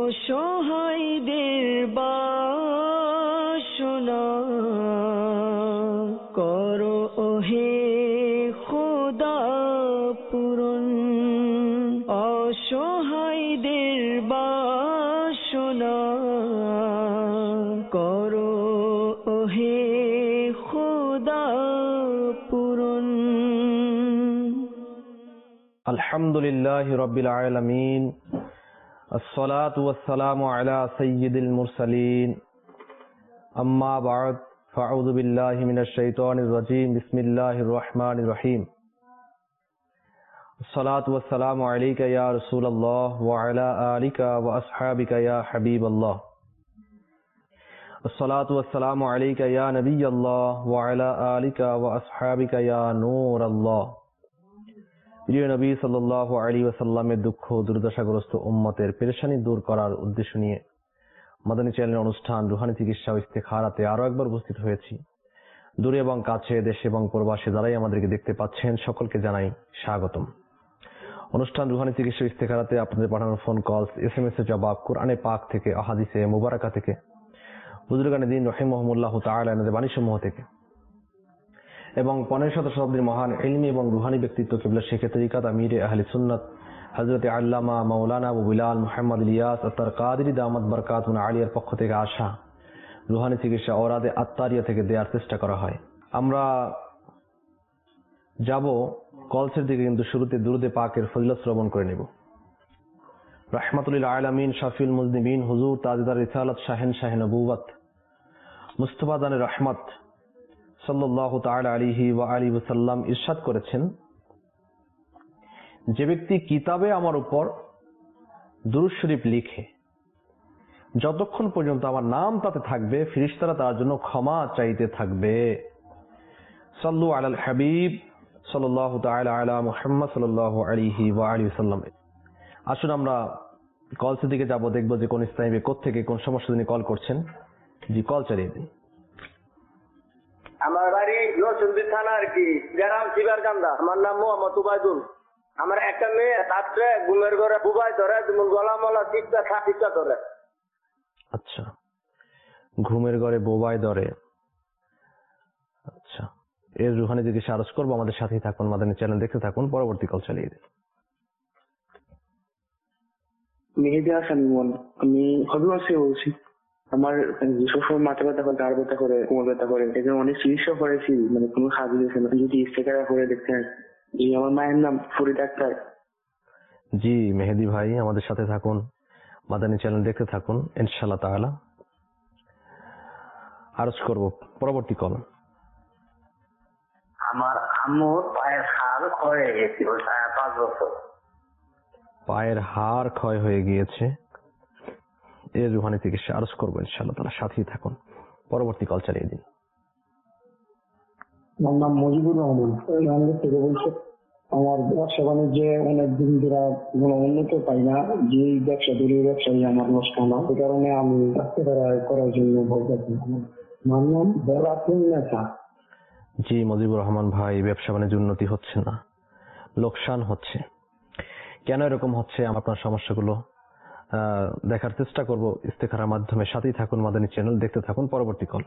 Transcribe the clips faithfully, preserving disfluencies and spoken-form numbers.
অসহায়দের বাসনা করো ওহে খোদা পূরণ। অসহায়দের বাসনা করো ওহে খোদা পূরণ। আলহামদুলিল্লাহি রাব্বিল আলামিন, আসসালাতু ওয়াসসালামু আলা সাইয়্যিদিল মুরসালিন, আম্মা বা'দ, ফাআউযু বিল্লাহি মিনাশ শাইতানির রাজীম, বিসমিল্লাহির রহমানির রহিম। আসসালাতু ওয়াসসালামু আলাইকা ইয়া রাসূলুল্লাহ ওয়া আলা আলিকা ওয়া আসহাবিকা ইয়া হাবিবাল্লাহ। আসসালাতু ওয়াসসালামু আলাইকা ইয়া নাবিয়াল্লাহ ওয়া আলা আলিকা ওয়া আসহাবিকা ইয়া নূরাল্লাহ। প্রিয় নবী সাল্লাল্লাহু আলাইহি ওয়াসাল্লামের দুঃখ দুর্দশাগ্রস্ত উম্মতের পেরেশানি দূর করার উদ্দেশ্য নিয়ে মাদানী চ্যানেলের অনুষ্ঠান রুহানি চিকিৎসা ও ইস্তেখারাতে আরো একবার উপস্থিত হয়েছি। দূরে এবং কাছে, দেশে এবং প্রবাসে যারাই আমাদেরকে দেখতে পাচ্ছেন সকলকে জানাই স্বাগতম। অনুষ্ঠান রুহানি চিকিৎসা ও ইস্তেখারাতে আপনাদের পাঠানো phone call, S M S এর জবাব, কোরআনে পাক থেকে, আহাদিসে মুবারাকা থেকে, বুজুর্গানে দিন রাহিমাহুমুল্লাহ তাআলা এনাদের বাণীসমূহ থেকে এবং পনেরো শত শতাব্দীর মহান ইলমি এবং রুহানি ব্যক্তিত্ব কিবলা শেখ তরিকাত আমিরে আহলে সুন্নাত হযরত আল্লামা মাওলানা আবু বিলাল মুহাম্মদ ইলিয়াস আত্তার কাদেরী দামাত বরকাতুন আলিয়ার পক্ষ থেকে আসা রুহানি চিকিৎসা ওরাদে আত্তারিয়া থেকে দেওয়ার চেষ্টা করা হয়। আমরা যাব কলসের দিকে, কিন্তু শুরুতে দুরুদে পাকের ফজিলত শ্রবণ করে নেব। রাহমাতুল লিল আলামিন, শাফিউল মুজনিবিন, হুজুর তাজদার রিসালাত, শাহেন শাহে নবুওয়াত, মুস্তাফা দানে রহমত সাল্লাল্লাহু তাআলা আলাইহি ওয়া আলিহি ওয়াসাল্লাম ইরশাদ করেছেন, যে ব্যক্তি কিতাবে আমার উপর দুরূদ শরীফ লিখে যতক্ষণ পর্যন্ত আমার নাম তাতে থাকবে, ফেরেশতারা তার জন্য ক্ষমা চাইতে থাকবে। সাল্লু আলাল হাবিব সাল্লাল্লাহু তাআলা আলা মুহাম্মদ সাল্লাল্লাহু আলাইহি ওয়া আলিহি ওয়াসাল্লাম। আসুন আমরা কলসের দিকে যাব, দেখব যে কোন ইসলামী কোত্থেকে কোন সমস্যা নিয়ে কল করছেন। জি, কল চালিয়ে দিন। আমার বাড়ি নরসিংদী থানা আর কি, গ্রাম শিবারকান্দা। আমার নাম মোহাম্মদ উবাইদুল। আমার একটা মেয়ে রাত্রে ঘুমের ঘরে বুবাই ধরে, যেমন গলা মলা টিপটা খা টিপটা ধরে। আচ্ছা, ঘুমের ঘরে বোবাই ধরে। আচ্ছা, এর রুহানি দিকে আরজ করবো, আমাদের সাথেই থাকুন, মাদানী চ্যানেল দেখতে থাকুন। পরবর্তী কল চালিয়ে দিন। মেহেদি হাসান ইমন, আমি হবিগঞ্জ থেকে বলছি। আমার সবসময় মাথা ব্যথা করে, গাড় ব্যথা করে, কোমর ব্যথা করে, এখানে অনেক চিকিৎসা করেছি, মানে কোনো কাজ দিয়েছে না। যদি ইস্তেকারা করে দেখতেন। জি, আমার মায়ের নাম ফরিদ আক্তার। জি মেহেদি ভাই, আমাদের সাথে থাকুন, মাদানী চ্যানেল দেখতে থাকুন, ইনশাআল্লাহ তাআলা আরজ করব। পরবর্তী কল। আমার আম্মুর পায়ের হাড় ক্ষয় হয়ে গেছিল পাঁচ বছর। পায়ের হাড় ক্ষয় হয়ে গিয়েছে, এর রুহানি চিকিৎসা আরজ করবো ইনশাআল্লাহ তাআলা, সাথেই থাকুন। পরবর্তী কল চালিয়ে দিন। আমার নাম মজিবুর রহমান, রামগঞ্জ থেকে বলছি। আমার ব্যবসা বাণিজ্যে অনেকদিন ধরে কোনো উন্নত পাই না। যে ব্যবসা ধরে ব্যবসায়ী আমার নষ্ট না, সে কারণে আমি ইস্তেখারা করার জন্য বলতেছি। আমার নাম বরাতুন নেতা। জি মজিবুর রহমান ভাই, ব্যবসা বাণিজ্য উন্নতি হচ্ছে না, লোকসান হচ্ছে। কেন এরকম হচ্ছে, আপনার সমস্যাগুলো দেখার চেষ্টা করব ইস্তেখারার মাধ্যমে। সাথেই থাকুন, মাদানী চ্যানেল দেখতে থাকুন। পরবর্তী কল।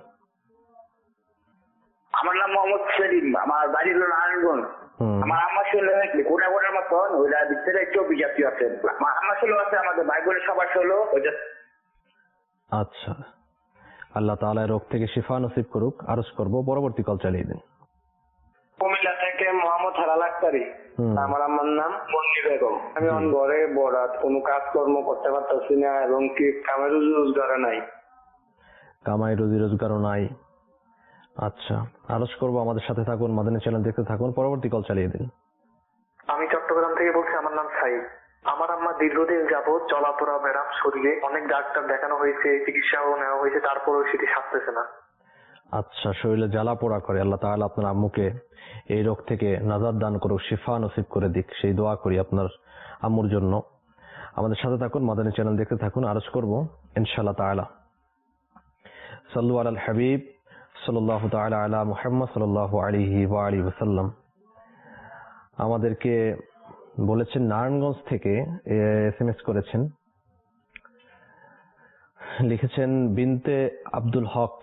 আমার নাম মোহাম্মদ সেলিম, আমার বাড়ি হলো নারায়ণগঞ্জ। আমার আম্মা ছিল কোটা কোটার মতন, ওইটা ভিতরে চব্বিশ জাতীয় আছে। আমার আম্মা ছিল আছে, আমাদের ভাই বোনের সবার ছিল ওইটা। আচ্ছা, আল্লাহ তাআলা রোগ থেকে শিফা নসিব করুক, আরজ করব। পরবর্তী কল চালিয়ে দিন। কুমিল্লা থেকে মোহাম্মদ হেলাল আক্তারি। আমার আম্মার নাম মন্নি বেগম। আমি আমার ঘরে বরাত, কোনো কাজকর্ম করতে পারতেছি না, এবং কি কামাই রুজি রোজগারও নাই। কামাই রুজি রোজগারও নাই। আচ্ছা, আরজ করব, আমাদের সাথে থাকুন, মাদানী চ্যানেল দেখতে থাকুন। পরবর্তী কল চালিয়ে দিন। আমি চট্টগ্রাম থেকে বলছি। আমার নাম সাইদ। আমার আম্মা দীর্ঘদিন যাবৎ চলাপড়া ব্যারাম, শরীরে অনেক ডাক্তার দেখানো হয়েছে, চিকিৎসাও নেওয়া হয়েছে, তারপরেও সেটি সারতেছে না। আচ্ছা, শরীরে জ্বালা পোড়া করে, আল্লাহ তাআলা আপনার আম্মুকে এই রোগ থেকে নাজাত দান করুক, শিফা নসিব করে দিক, সেই দোয়া করি আপনার আম্মুর জন্য। আমাদের সাথে থাকুন, মাদানী চ্যানেল দেখতে থাকুন, আরজ করব ইনশাআল্লাহ তাআলা। সাল্লু আলাল হাবিব সাল্লাল্লাহু তাআলা আলা মুহাম্মদ সাল্লাল্লাহু আলাইহি ওয়া আলিহি ওয়াসাল্লাম। আমাদেরকে বলেছেন নারায়ণগঞ্জ থেকে এসএমএস করেছেন, লিখেছেন বিনতে আব্দুল হক।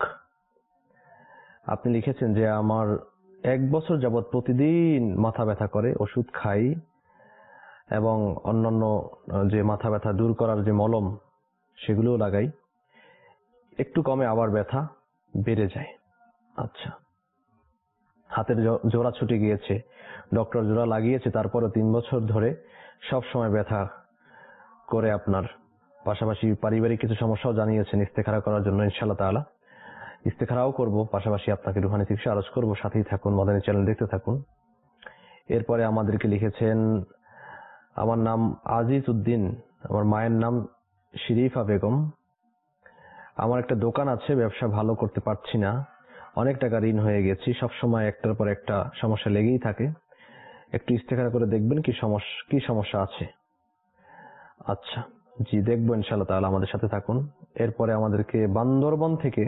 আপনি লিখেছেন যে আমার এক বছর যাবৎ প্রতিদিন মাথা ব্যথা করে, ওষুধ খাই এবং অন্যান্য যে মাথা ব্যথা দূর করার যে মলম সেগুলোও লাগাই, একটু কমে আবার ব্যথা বেড়ে যায়। আচ্ছা, হাতের জোড়া ছুটে গিয়েছে, ডক্টর জোড়া লাগিয়েছে, তারপরে তিন বছর ধরে সব সময় ব্যথা করে আপনার। পাশাপাশি পারিবারিক কিছু সমস্যাও জানিয়েছেন ইস্তেখারা করার জন্য। ইনশাআল্লাহ তাআলা ইস্তেখারাও করব, পাশাপাশি আপনাকে রুহানি চিকিৎসা আরজ করব। সাথেই থাকুন, মাদানী চ্যানেল দেখতে থাকুন। এরপরে আমাদেরকে লিখেছেন, আমার নাম আজিজ উদ্দিন, আমার মায়ের নাম শিরিফা বেগম। আমার একটা দোকান আছে, ব্যবসা ভালো করতে পারছি না, অনেক টাকা ঋণ হয়ে গেছি, সবসময় একটার পর একটা সমস্যা লেগেই থাকে। একটু ইস্তেখারা করে দেখবেন কি সমস্যা কি সমস্যা আছে। আচ্ছা, জি দেখবো ইনশাআল্লাহ তাআলা, আমাদের সাথে থাকুন। এরপরে আমাদেরকে বান্দরবন থেকে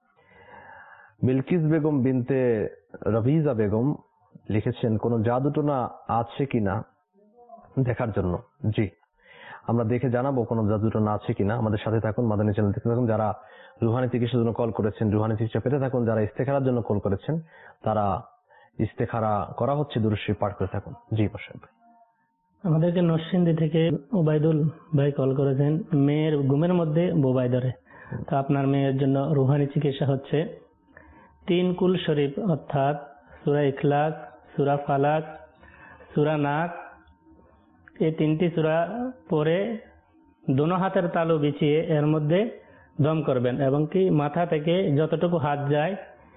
বিলকিস বেগম বিনতে রবিজা বেগম লিখেছেন, কোন জাদুটোনা আছে কিনা দেখার জন্য। জি, আমরা দেখে জানাবো কোন জাদুটোনা আছে কিনা। আমাদের সাথে থাকুন, মাদানী চ্যানেল দেখতে থাকুন। যারা রুহানি চিকিৎসার জন্য কল করেছেন রুহানি চিকিৎসা পেতে থাকুন, যারা ইস্তেখারার জন্য কল করেছেন তারা ইস্তেখারা করা হচ্ছে, দুরূদ শরীফ পাঠ করে থাকুন। জি মোশাররফ ভাই। আমাদেরকে নরসিংদী থেকে ওবায়দুল ভাই কল করেছেন, মেয়ের ঘুমের মধ্যে বোবাই ধরে, তো আপনার মেয়ের জন্য রুহানি চিকিৎসা হচ্ছে তিন কুল শরীফ অর্থাৎ সূরা ইখলাস, সূরা ফালাক, সূরা নাস, এই তিনটি সূরা পরে দোনো হাতের তালু বিছিয়ে এর মধ্যে দম করবেন এবং কি মাথা থেকে যতটুকু হাত যায়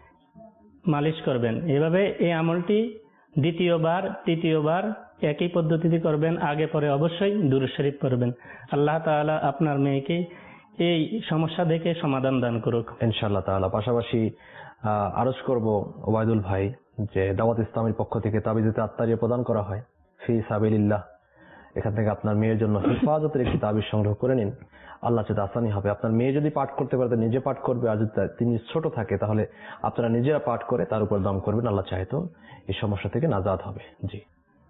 মালিশ করবেন। এভাবে এই আমলটি দ্বিতীয়বার তৃতীয়বার একই পদ্ধতিতে করবেন। আগে পরে অবশ্যই দুরূদ শরীফ পড়বেন। আল্লাহ তাআলা আপনার মেয়েকে এই সমস্যা থেকে সমাধান দান করুক ইনশাআল্লাহ তাআলা। পাশাপাশি আরজ করব ওবায়দুল ভাই, যে দাওয়াত ইসলামের পক্ষ থেকে তাবিজেতে আত্মারিয়া প্রদান করা হয় ফি সাবিলিল্লাহ, এখান থেকে আপনার মেয়ের জন্য হেফাজতের একটি তাবিজ সংগ্রহ করে নিন। আল্লাহ চাইতে আসানি হবে। আপনার মেয়ে যদি পাঠ করতে পারে নিজে পাঠ করবে, আর যদি তিনি ছোট থাকে তাহলে আপনারা নিজেরা পাঠ করে তার উপর দম করবেন। আল্লাহ চাইতো এই সমস্যা থেকে নাজাত হবে। জি।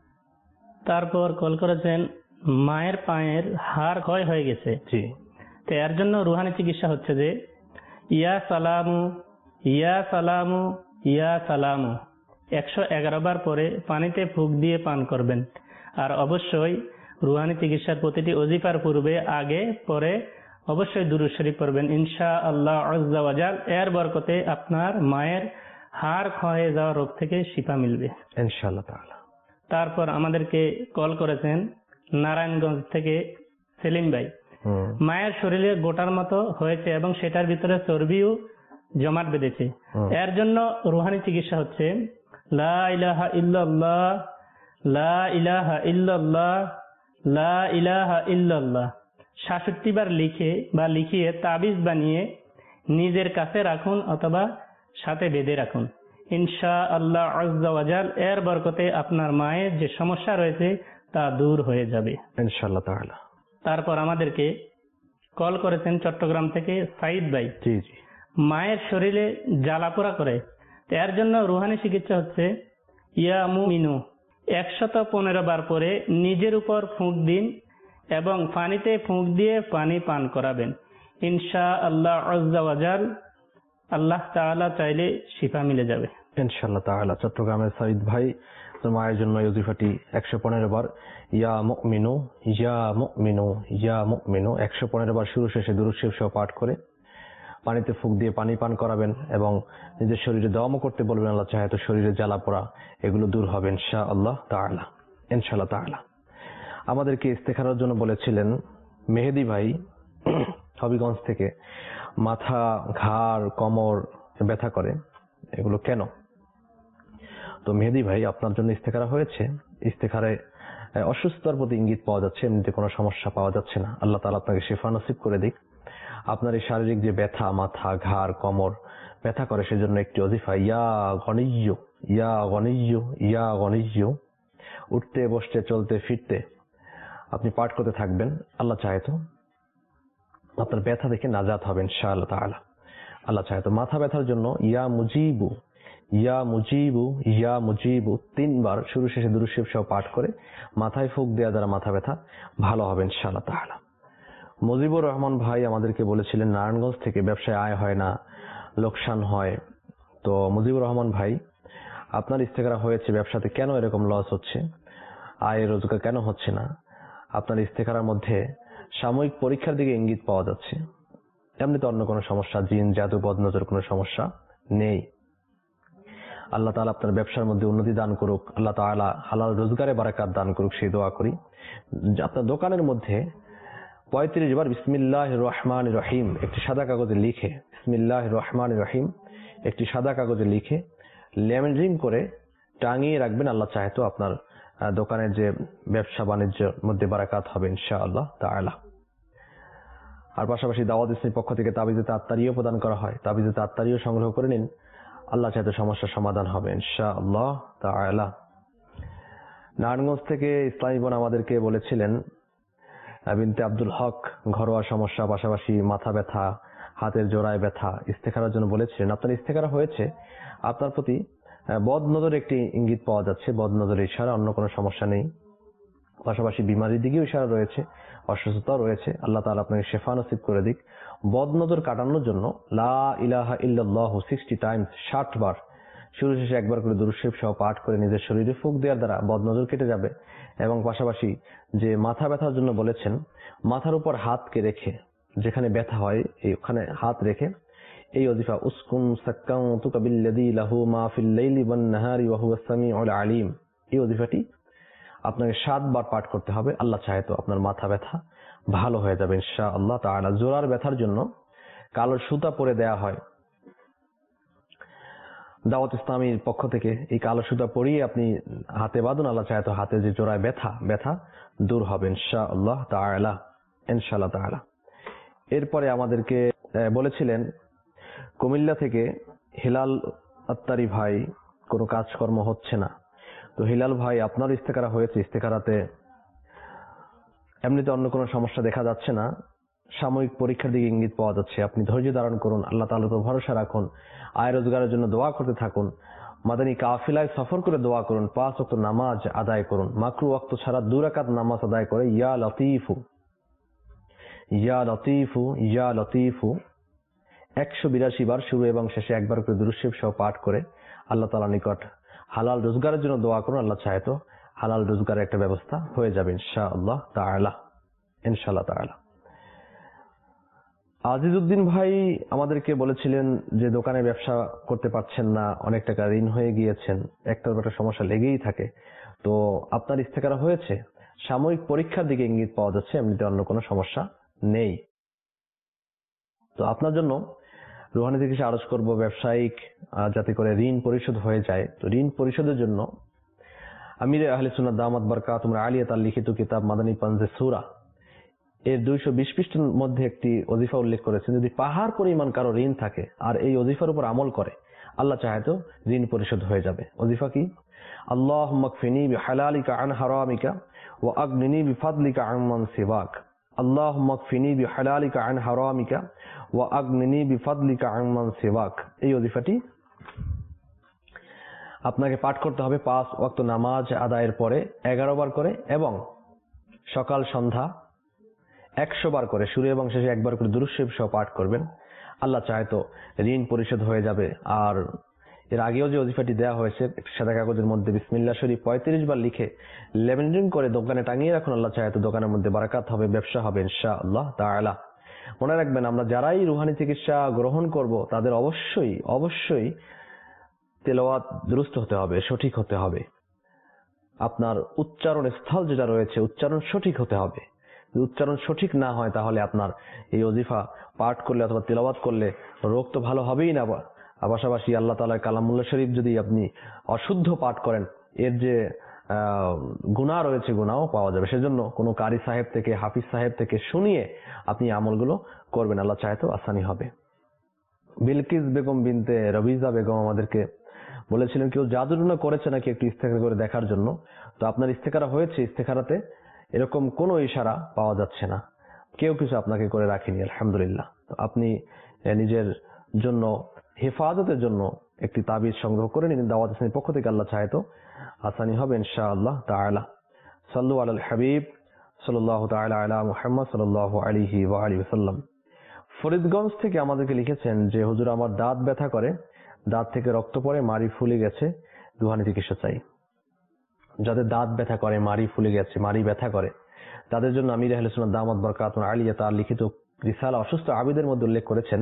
তারপর কল করেছেন, মায়ের পায়ের হাড় ক্ষয় হয়ে গেছে, জি, তো এর জন্য রুহানি চিকিৎসা হচ্ছে যে ইয়া সালামু ইয়া সালামু ইয়া সালামু একশো এগারো বার পরে পানিতে ফুঁক দিয়ে পান করবেন। আর অবশ্যই রুহানি চিকিৎসার প্রতিটি ওজিফার পূর্বে আগে পরে অবশ্যই দুরূদ শরীফ পড়বেন ইনশাআল্লাহ আজ্জা ওয়া জাল। এর বরকতে আপনার মায়ের হাড় ক্ষয়ে যাওয়া রোগ থেকে শিফা মিলবে ইনশাআল্লাহ তাআলা। তারপর আমাদেরকে কল করেছেন নারায়ণগঞ্জ থেকে সেলিম ভাই, মায়ের শরীরে গোটার মতো হয়েছে এবং সেটার ভিতরে চর্বিও জমাট বেঁধেছে। এর জন্য রুহানি চিকিৎসা হচ্ছে লা ইলাহা ইল্লাল্লাহ লা ইলাহা ইল্লাল্লাহ লা ইলাহা ইল্লাল্লাহ সাতষট্টি বার লিখে বা লিখিয়ে তাবিজ বানিয়ে নিজের কাছে রাখুন অথবা সাথে বেঁধে রাখুন। ইনশাআল্লাহ আজ্জা ওয়া জাল এর বরকতে আপনার মায়ের যে সমস্যা রয়েছে তা দূর হয়ে যাবে ইনশাআল্লাহ তাআলা। তারপর আমাদেরকে কল করেছেন চট্টগ্রাম থেকে সাইদ ভাই, জি জি, মায়ের শরীরে জ্বালাপোড়া করে, এর জন্য রুহানি চিকিৎসা হচ্ছে ইয়া মুমিনু একশত পনেরো বার পরে নিজের উপর ফুঁক দিন এবং পানিতে ফুঁক দিয়ে পানি পান করাবেন। ইনশাআল্লাহ আজ্জা ওয়া জাল আল্লাহ তাআলা চাইলে শিফা মিলে যাবে ইনশাআল্লাহ তাআলা। চট্টগ্রামের সাইদ ভাই, মায়ের জন্য ওজিফাটি একশো পনেরো বার ইয়া মুমিনু ইয়া মুমিনু ইয়া মুমিনু একশো পনেরো বার শুরু শেষে দুরূদ শরীফ সহ পাঠ করে পানিতে ফুঁক দিয়ে পানি পান করাবেন এবং নিজের শরীরে দমও করতে বলবেন। আল্লাহ চাহে তো শরীরে জ্বালা পোড়া এগুলো দূর হবে ইনশাআল্লাহ তাআলা ইনশাআল্লাহ তাআলা। আমাদেরকে ইস্তেখারার জন্য বলেছিলেন মেহেদি ভাই হবিগঞ্জ থেকে, মাথা, ঘাড়, কোমর ব্যথা করে, এগুলো কেন? তো মেহেদি ভাই, আপনার জন্য ইস্তেখারা হয়েছে। ইস্তেখারায় অসুস্থতার প্রতি ইঙ্গিত পাওয়া যাচ্ছে, এমনিতে কোনো সমস্যা পাওয়া যাচ্ছে না। আল্লাহ তাআলা আপনাকে শিফা নসিব করে দিক। আপনার এই শারীরিক যে ব্যথা, মাথা, ঘাড়, কোমর ব্যথা করে, সেজন্য একটি ওজিফা ইয়া গনিয়্যু ইয়া গনিয়্যু ইয়া গনিয়্যু উঠতে বসতে চলতে ফিরতে আপনি পাঠ করতে থাকবেন। আল্লাহ চাহে তো আপনার ব্যথা দেখে নাজাত হবেন ইনশাআল্লাহ তাআলা। আল্লাহ চাহে তো মাথা ব্যথার জন্য ইয়া মুজিবু ইয়া মুজিবু ইয়া মুজিবু তিনবার শুরু শেষে দুরূদ শরীফ সহ পাঠ করে মাথায় ফুঁক দেওয়া দ্বারা মাথা ব্যথা ভালো হবে ইনশাআল্লাহ তাআলা। মুজিবুর রহমান ভাই আমাদেরকে বলেছিলেন নারায়ণগঞ্জ থেকে ব্যবসায় আয় হয় না, লোকসান হয়। তো মুজিবুর রহমান ভাই, আপনার ইস্তেখারা হয়েছে, ব্যবসাতে কেন এরকম লস হচ্ছে, আয় রোজগার কেন হচ্ছে না? আপনার ইস্তেখারার মধ্যে সাময়িক পরীক্ষার দিকে ইঙ্গিত পাওয়া যাচ্ছে। এমনিতে অন্য কোনো সমস্যা, জিন জাদু বদনজর কোনো সমস্যা নেই। আল্লাহ তাআলা আপনার ব্যবসার মধ্যে উন্নতি দান করুক, আল্লাহ তাআলা হালাল রোজগারে বারাকাত দান করুক, সেই দোয়া করি। আপনার দোকানের মধ্যে পঁয়ত্রিশ বার বিসমিল্লাহির রহমানির রহিম একটি সাদা কাগজে লিখে, বিসমিল্লাহির রহমানির রহিম একটি সাদা কাগজে লিখে লেমিনেটিং করে টাঙিয়ে রাখবেন। আল্লাহ চাহে তো আপনার দোকানের যে ব্যবসা বাণিজ্যের মধ্যে বারাকাত হবে ইনশাআল্লাহ তাআলা। আর পাশাপাশি দাওয়াত ইসলামের পক্ষ থেকে তাবিজে তাত্তারিও প্রদান করা হয়, তাবিজে তাত্তারিও সংগ্রহ করে নিন, আল্লাহ চাহে তো সমস্যার সমাধান হবে ইনশাআল্লাহ তাআলা। নারায়ণগঞ্জ থেকে ইসলামী বোন আমাদেরকে বলেছিলেন বিনতে আব্দুল হক, ঘরোয়া সমস্যা, পাশাপাশি মাথা ব্যথা, হাতের জোড়ায় ব্যথা, ইস্তেখারার জন্য বলেছিলেন। আপনার ইস্তেখারা হয়েছে, আপনার প্রতি বদ নজর একটি ইঙ্গিত পাওয়া যাচ্ছে, বদ নজরের ইশারা, অন্য কোনো সমস্যা নেই। পাশাপাশি বিমারির দিকেও ইশারা রয়েছে, অসুস্থতা রয়েছে। আল্লাহ তাআলা আপনাকে শেফা নসিব করে দিক। বদ নজর কাটানোর জন্য লা ইলাহা ইল্লাল্লাহু সিক্সটি টাইমস, ষাট বার শুরু শেষে একবার করে দুরূদ শরীফ সহ পাঠ করে নিজের শরীরে ফুঁক দেওয়ার দ্বারা বদ নজর কেটে যাবে। এবং পাশাপাশি যে মাথা ব্যথার জন্য বলেছেন, মাথার উপর হাতকে রেখে যেখানে ব্যথা হয় ওখানে হাত রেখে এই ওজিফা উসকুন সাক্কাউতুকা বিল্লাযী লাহু মা ফিল লাইলি ওয়ান নাহারি ওয়া হুয়াস সামিউল আলিম, এই ওজিফাটি আপনাকে সাত বার পাঠ করতে হবে। আল্লাহ চাহে তো আপনার মাথা ব্যথা ভালো হয়ে যাবে ইনশাআল্লাহ তাআলা। জোড়ার ব্যথার জন্য কালো সুতা পরে দেয়া হয় দাওয়াত ইসলামীর পক্ষ থেকে, এই কালো সুতা পরিয়ে আপনি হাতে বাঁধুন, আল্লাহ চাহে তো হাতে যে জোড়ায় ব্যথা ব্যথা দূর হবে ইনশাআল্লাহ তাআলা ইনশাআল্লাহ তাআলা। এরপরে আমাদেরকে বলেছিলেন কুমিল্লা থেকে হিলাল আত্তারি ভাই, কোনো কাজকর্ম হচ্ছে না। তো হিলাল ভাই, আপনার ইস্তেখারা হয়েছে, ইস্তেখারাতে এমনিতে অন্য কোনো সমস্যা দেখা যাচ্ছে না, সাময়িক পরীক্ষার দিকে ইঙ্গিত পাওয়া যাচ্ছে। আপনি ধৈর্য ধারণ করুন, আল্লাহ তাআলার উপর ভরসা রাখুন, আয় রোজগারের জন্য দোয়া করতে থাকুন, মাদানী কাফিলায় সফর করে দোয়া করুন, পাঁচ ওয়াক্ত নামাজ আদায় করুন, মাকরু ওয়াক্ত ছাড়া দুই রাকাত নামাজ আদায় করে ইয়া লতীফু ইয়া লতীফু ইয়া লতীফু একশো বিরাশি বার শুরু এবং শেষে একবার করে দুরূদ শরীফ সহ পাঠ করে আল্লাহ তাআলার নিকট হালাল রোজগারের জন্য দোয়া করুন। আল্লাহ চাহে তো হালাল রোজগারের একটা ব্যবস্থা হয়ে যাবে ইনশাআল্লাহ তাআলা ইনশাআল্লাহ তাআলা। আজিজউদ্দিন ভাই আমাদেরকে বলেছিলেন যে দোকানে ব্যবসা করতে পারছেন না, অনেক টাকা ঋণ হয়ে গিয়েছেন, একটার পর একটা সমস্যা লেগেই থাকে। তো আপনার ইস্তেখারা হয়েছে, সাময়িক পরীক্ষার দিকে ইঙ্গিত পাওয়া যাচ্ছে, এমনিতে অন্য কোনো সমস্যা নেই। তো আপনার জন্য রুহানি চিকিৎসা আরজ করব, ব্যবসায়িক যাতে করে ঋণ পরিশোধ হয়ে যায়। তো ঋণ পরিশোধের জন্য আমিরে আহলে সুন্নাত দামাত বারকাতুহুম আলিয়া তার লিখিত কিতাব মাদানী পাঞ্জে সূরা এর দুইশো বিশ পৃষ্ঠার মধ্যে একটি ওজিফা উল্লেখ করেছেন। যদি পাহাড় পরিমাণ কারো ঋণ থাকে আর এই ওজিফার উপর আমল করে, আল্লাহ চাহে তো ঋণ পরিশোধ হয়ে যাবে। ওজিফা কি? আল্লাহুম্মা কফিনি বিহালালিকা আন হারামিকা ওয়া আগনিনি বিফাদলিকা আম্মান সিওয়াক। আল্লাহুম্মা কফিনি বিহালালিকা আন হারামিকা ওয়া আগনিনি বিফাদলিকা আম্মান সিওয়াক। এই ওজিফাটি আপনাকে পাঠ করতে হবে পাঁচ ওয়াক্ত নামাজ আদায়ের পরে এগারো বার করে, এবং সকাল সন্ধ্যা একশো বার করে শুরু এবং শেষে একবার করে দুরূদ শরীফ সহ পাঠ করবেন। আল্লাহ চাহে তো ঋণ পরিশোধ হয়ে যাবে। আর এর আগেও যে ওজিফাটি দেওয়া হয়েছে সাদা কাগজের মধ্যে বিসমিল্লাহ শরীফ পঁয়ত্রিশ বার লিখে লেমিনেটিং করে দোকানে টাঙিয়ে রাখুন, আল্লাহ চাহে তো দোকানের মধ্যে বারাকাত হবে, ব্যবসা হবে ইনশাআল্লাহ তাআলা। মনে রাখবেন, আমরা যারাই রুহানি চিকিৎসা গ্রহণ করব তাদের অবশ্যই অবশ্যই তেলাওয়াত দুরুস্ত হতে হবে, সঠিক হতে হবে। আপনার উচ্চারণ স্থল যেটা রয়েছে উচ্চারণ সঠিক হতে হবে। যদি উচ্চারণ সঠিক না হয় তাহলে আপনার এই ওজিফা পাঠ করলে অথবা তেলাওয়াত করলে রোগ তো ভালো হবেই না। পাশাপাশি আল্লাহ তাআলার কালামুল্লাহ শরীফ যদি আপনি অশুদ্ধ পাঠ করেন, এর যে গুনাহ রয়েছে গুনাহও পাওয়া যাবে। সেজন্য কোনো কারি সাহেব থেকে, হাফিজ সাহেব থেকে শুনিয়ে আপনি আমলগুলো করবেন, আল্লাহ চাহে তো আসানি হবে। বিলকিস বেগম বিনতে রবিজা বেগম আমাদেরকে বলেছিলেন কেউ জাদুটনা করেছে নাকি একটু ইস্তেখারা করে দেখার জন্য। তো আপনার ইস্তেখারা হয়েছে, ইস্তেখারাতে এরকম কোনো ইশারা পাওয়া যাচ্ছে না, কেউ কিছু আপনাকে করে রাখেনি, আলহামদুলিল্লাহ। তো আপনি নিজের জন্য হেফাজতের জন্য একটি তাবিজ সংগ্রহ করে নিন দাওয়াত ইসলামের পক্ষ থেকে, আল্লাহ চাহে তো আসানি হবে ইনশাআল্লাহ তাআলা। সাল্লু আলাল হাবিব সাল্লাল্লাহু তাআলা আলা মুহাম্মদ সাল্লাল্লাহু আলাইহি ওয়া আলিহি ওয়াসাল্লাম। ফরিদগঞ্জ থেকে আমাদেরকে লিখেছেন যে হুজুর আমার দাঁত ব্যথা করে, দাঁত থেকে রক্ত পড়ে, মাড়ি ফুলে গেছে, রুহানি চিকিৎসা চাই। যাদের দাঁত ব্যথা করে, মাড়ি ফুলে গেছে, মাড়ি ব্যথা করে, তাদের জন্য আমির আহলে সুন্নাত দামাত বরকাতুহু আলিয়া তার লিখিত রিসালা অসুস্থ আবিদের মধ্যে উল্লেখ করেছেন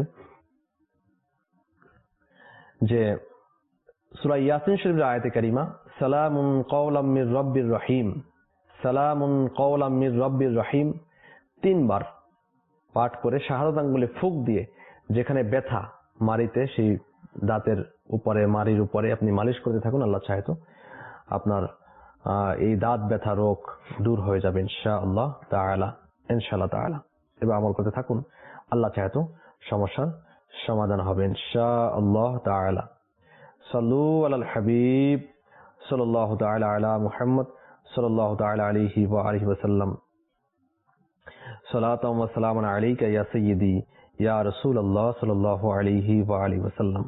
যে সূরা ইয়াসিন শরীফের আয়াতে কারিমা সালামুন কওলাম মির রাব্বির রহিম, সালামুন কওলাম মির রাব্বির রহিম তিনবার পাঠ করে শাহাদাত আঙ্গুলে ফুঁক দিয়ে যেখানে ব্যথা মাড়িতে, সেই দাঁতের উপরে, মাড়ির উপরে আপনি মালিশ করতে থাকুন। আল্লাহ চাহে তো আপনার এই দাঁত ব্যথা রোগ দূর হয়ে যাবে ইনশাআল্লাহ তাআলা, ইনশাআল্লাহ তাআলা। এবার আমল করতে থাকুন, আল্লাহ চাহে তো সমস্যার সমাধান হবে ইনশাআল্লাহ তাআলা। সাল্লু আলাল হাবিব সাল্লাল্লাহু তাআলা আলা মুহাম্মদ সাল্লাল্লাহু তাআলা আলাইহি ওয়া আলিহি ওয়াসাল্লাম। সালাতাম ওয়া সালামান আলাইকা ইয়া সাইয়্যিদি ইয়া রাসূলুল্লাহ সাল্লাল্লাহু আলাইহি ওয়া আলিহি ওয়াসাল্লাম।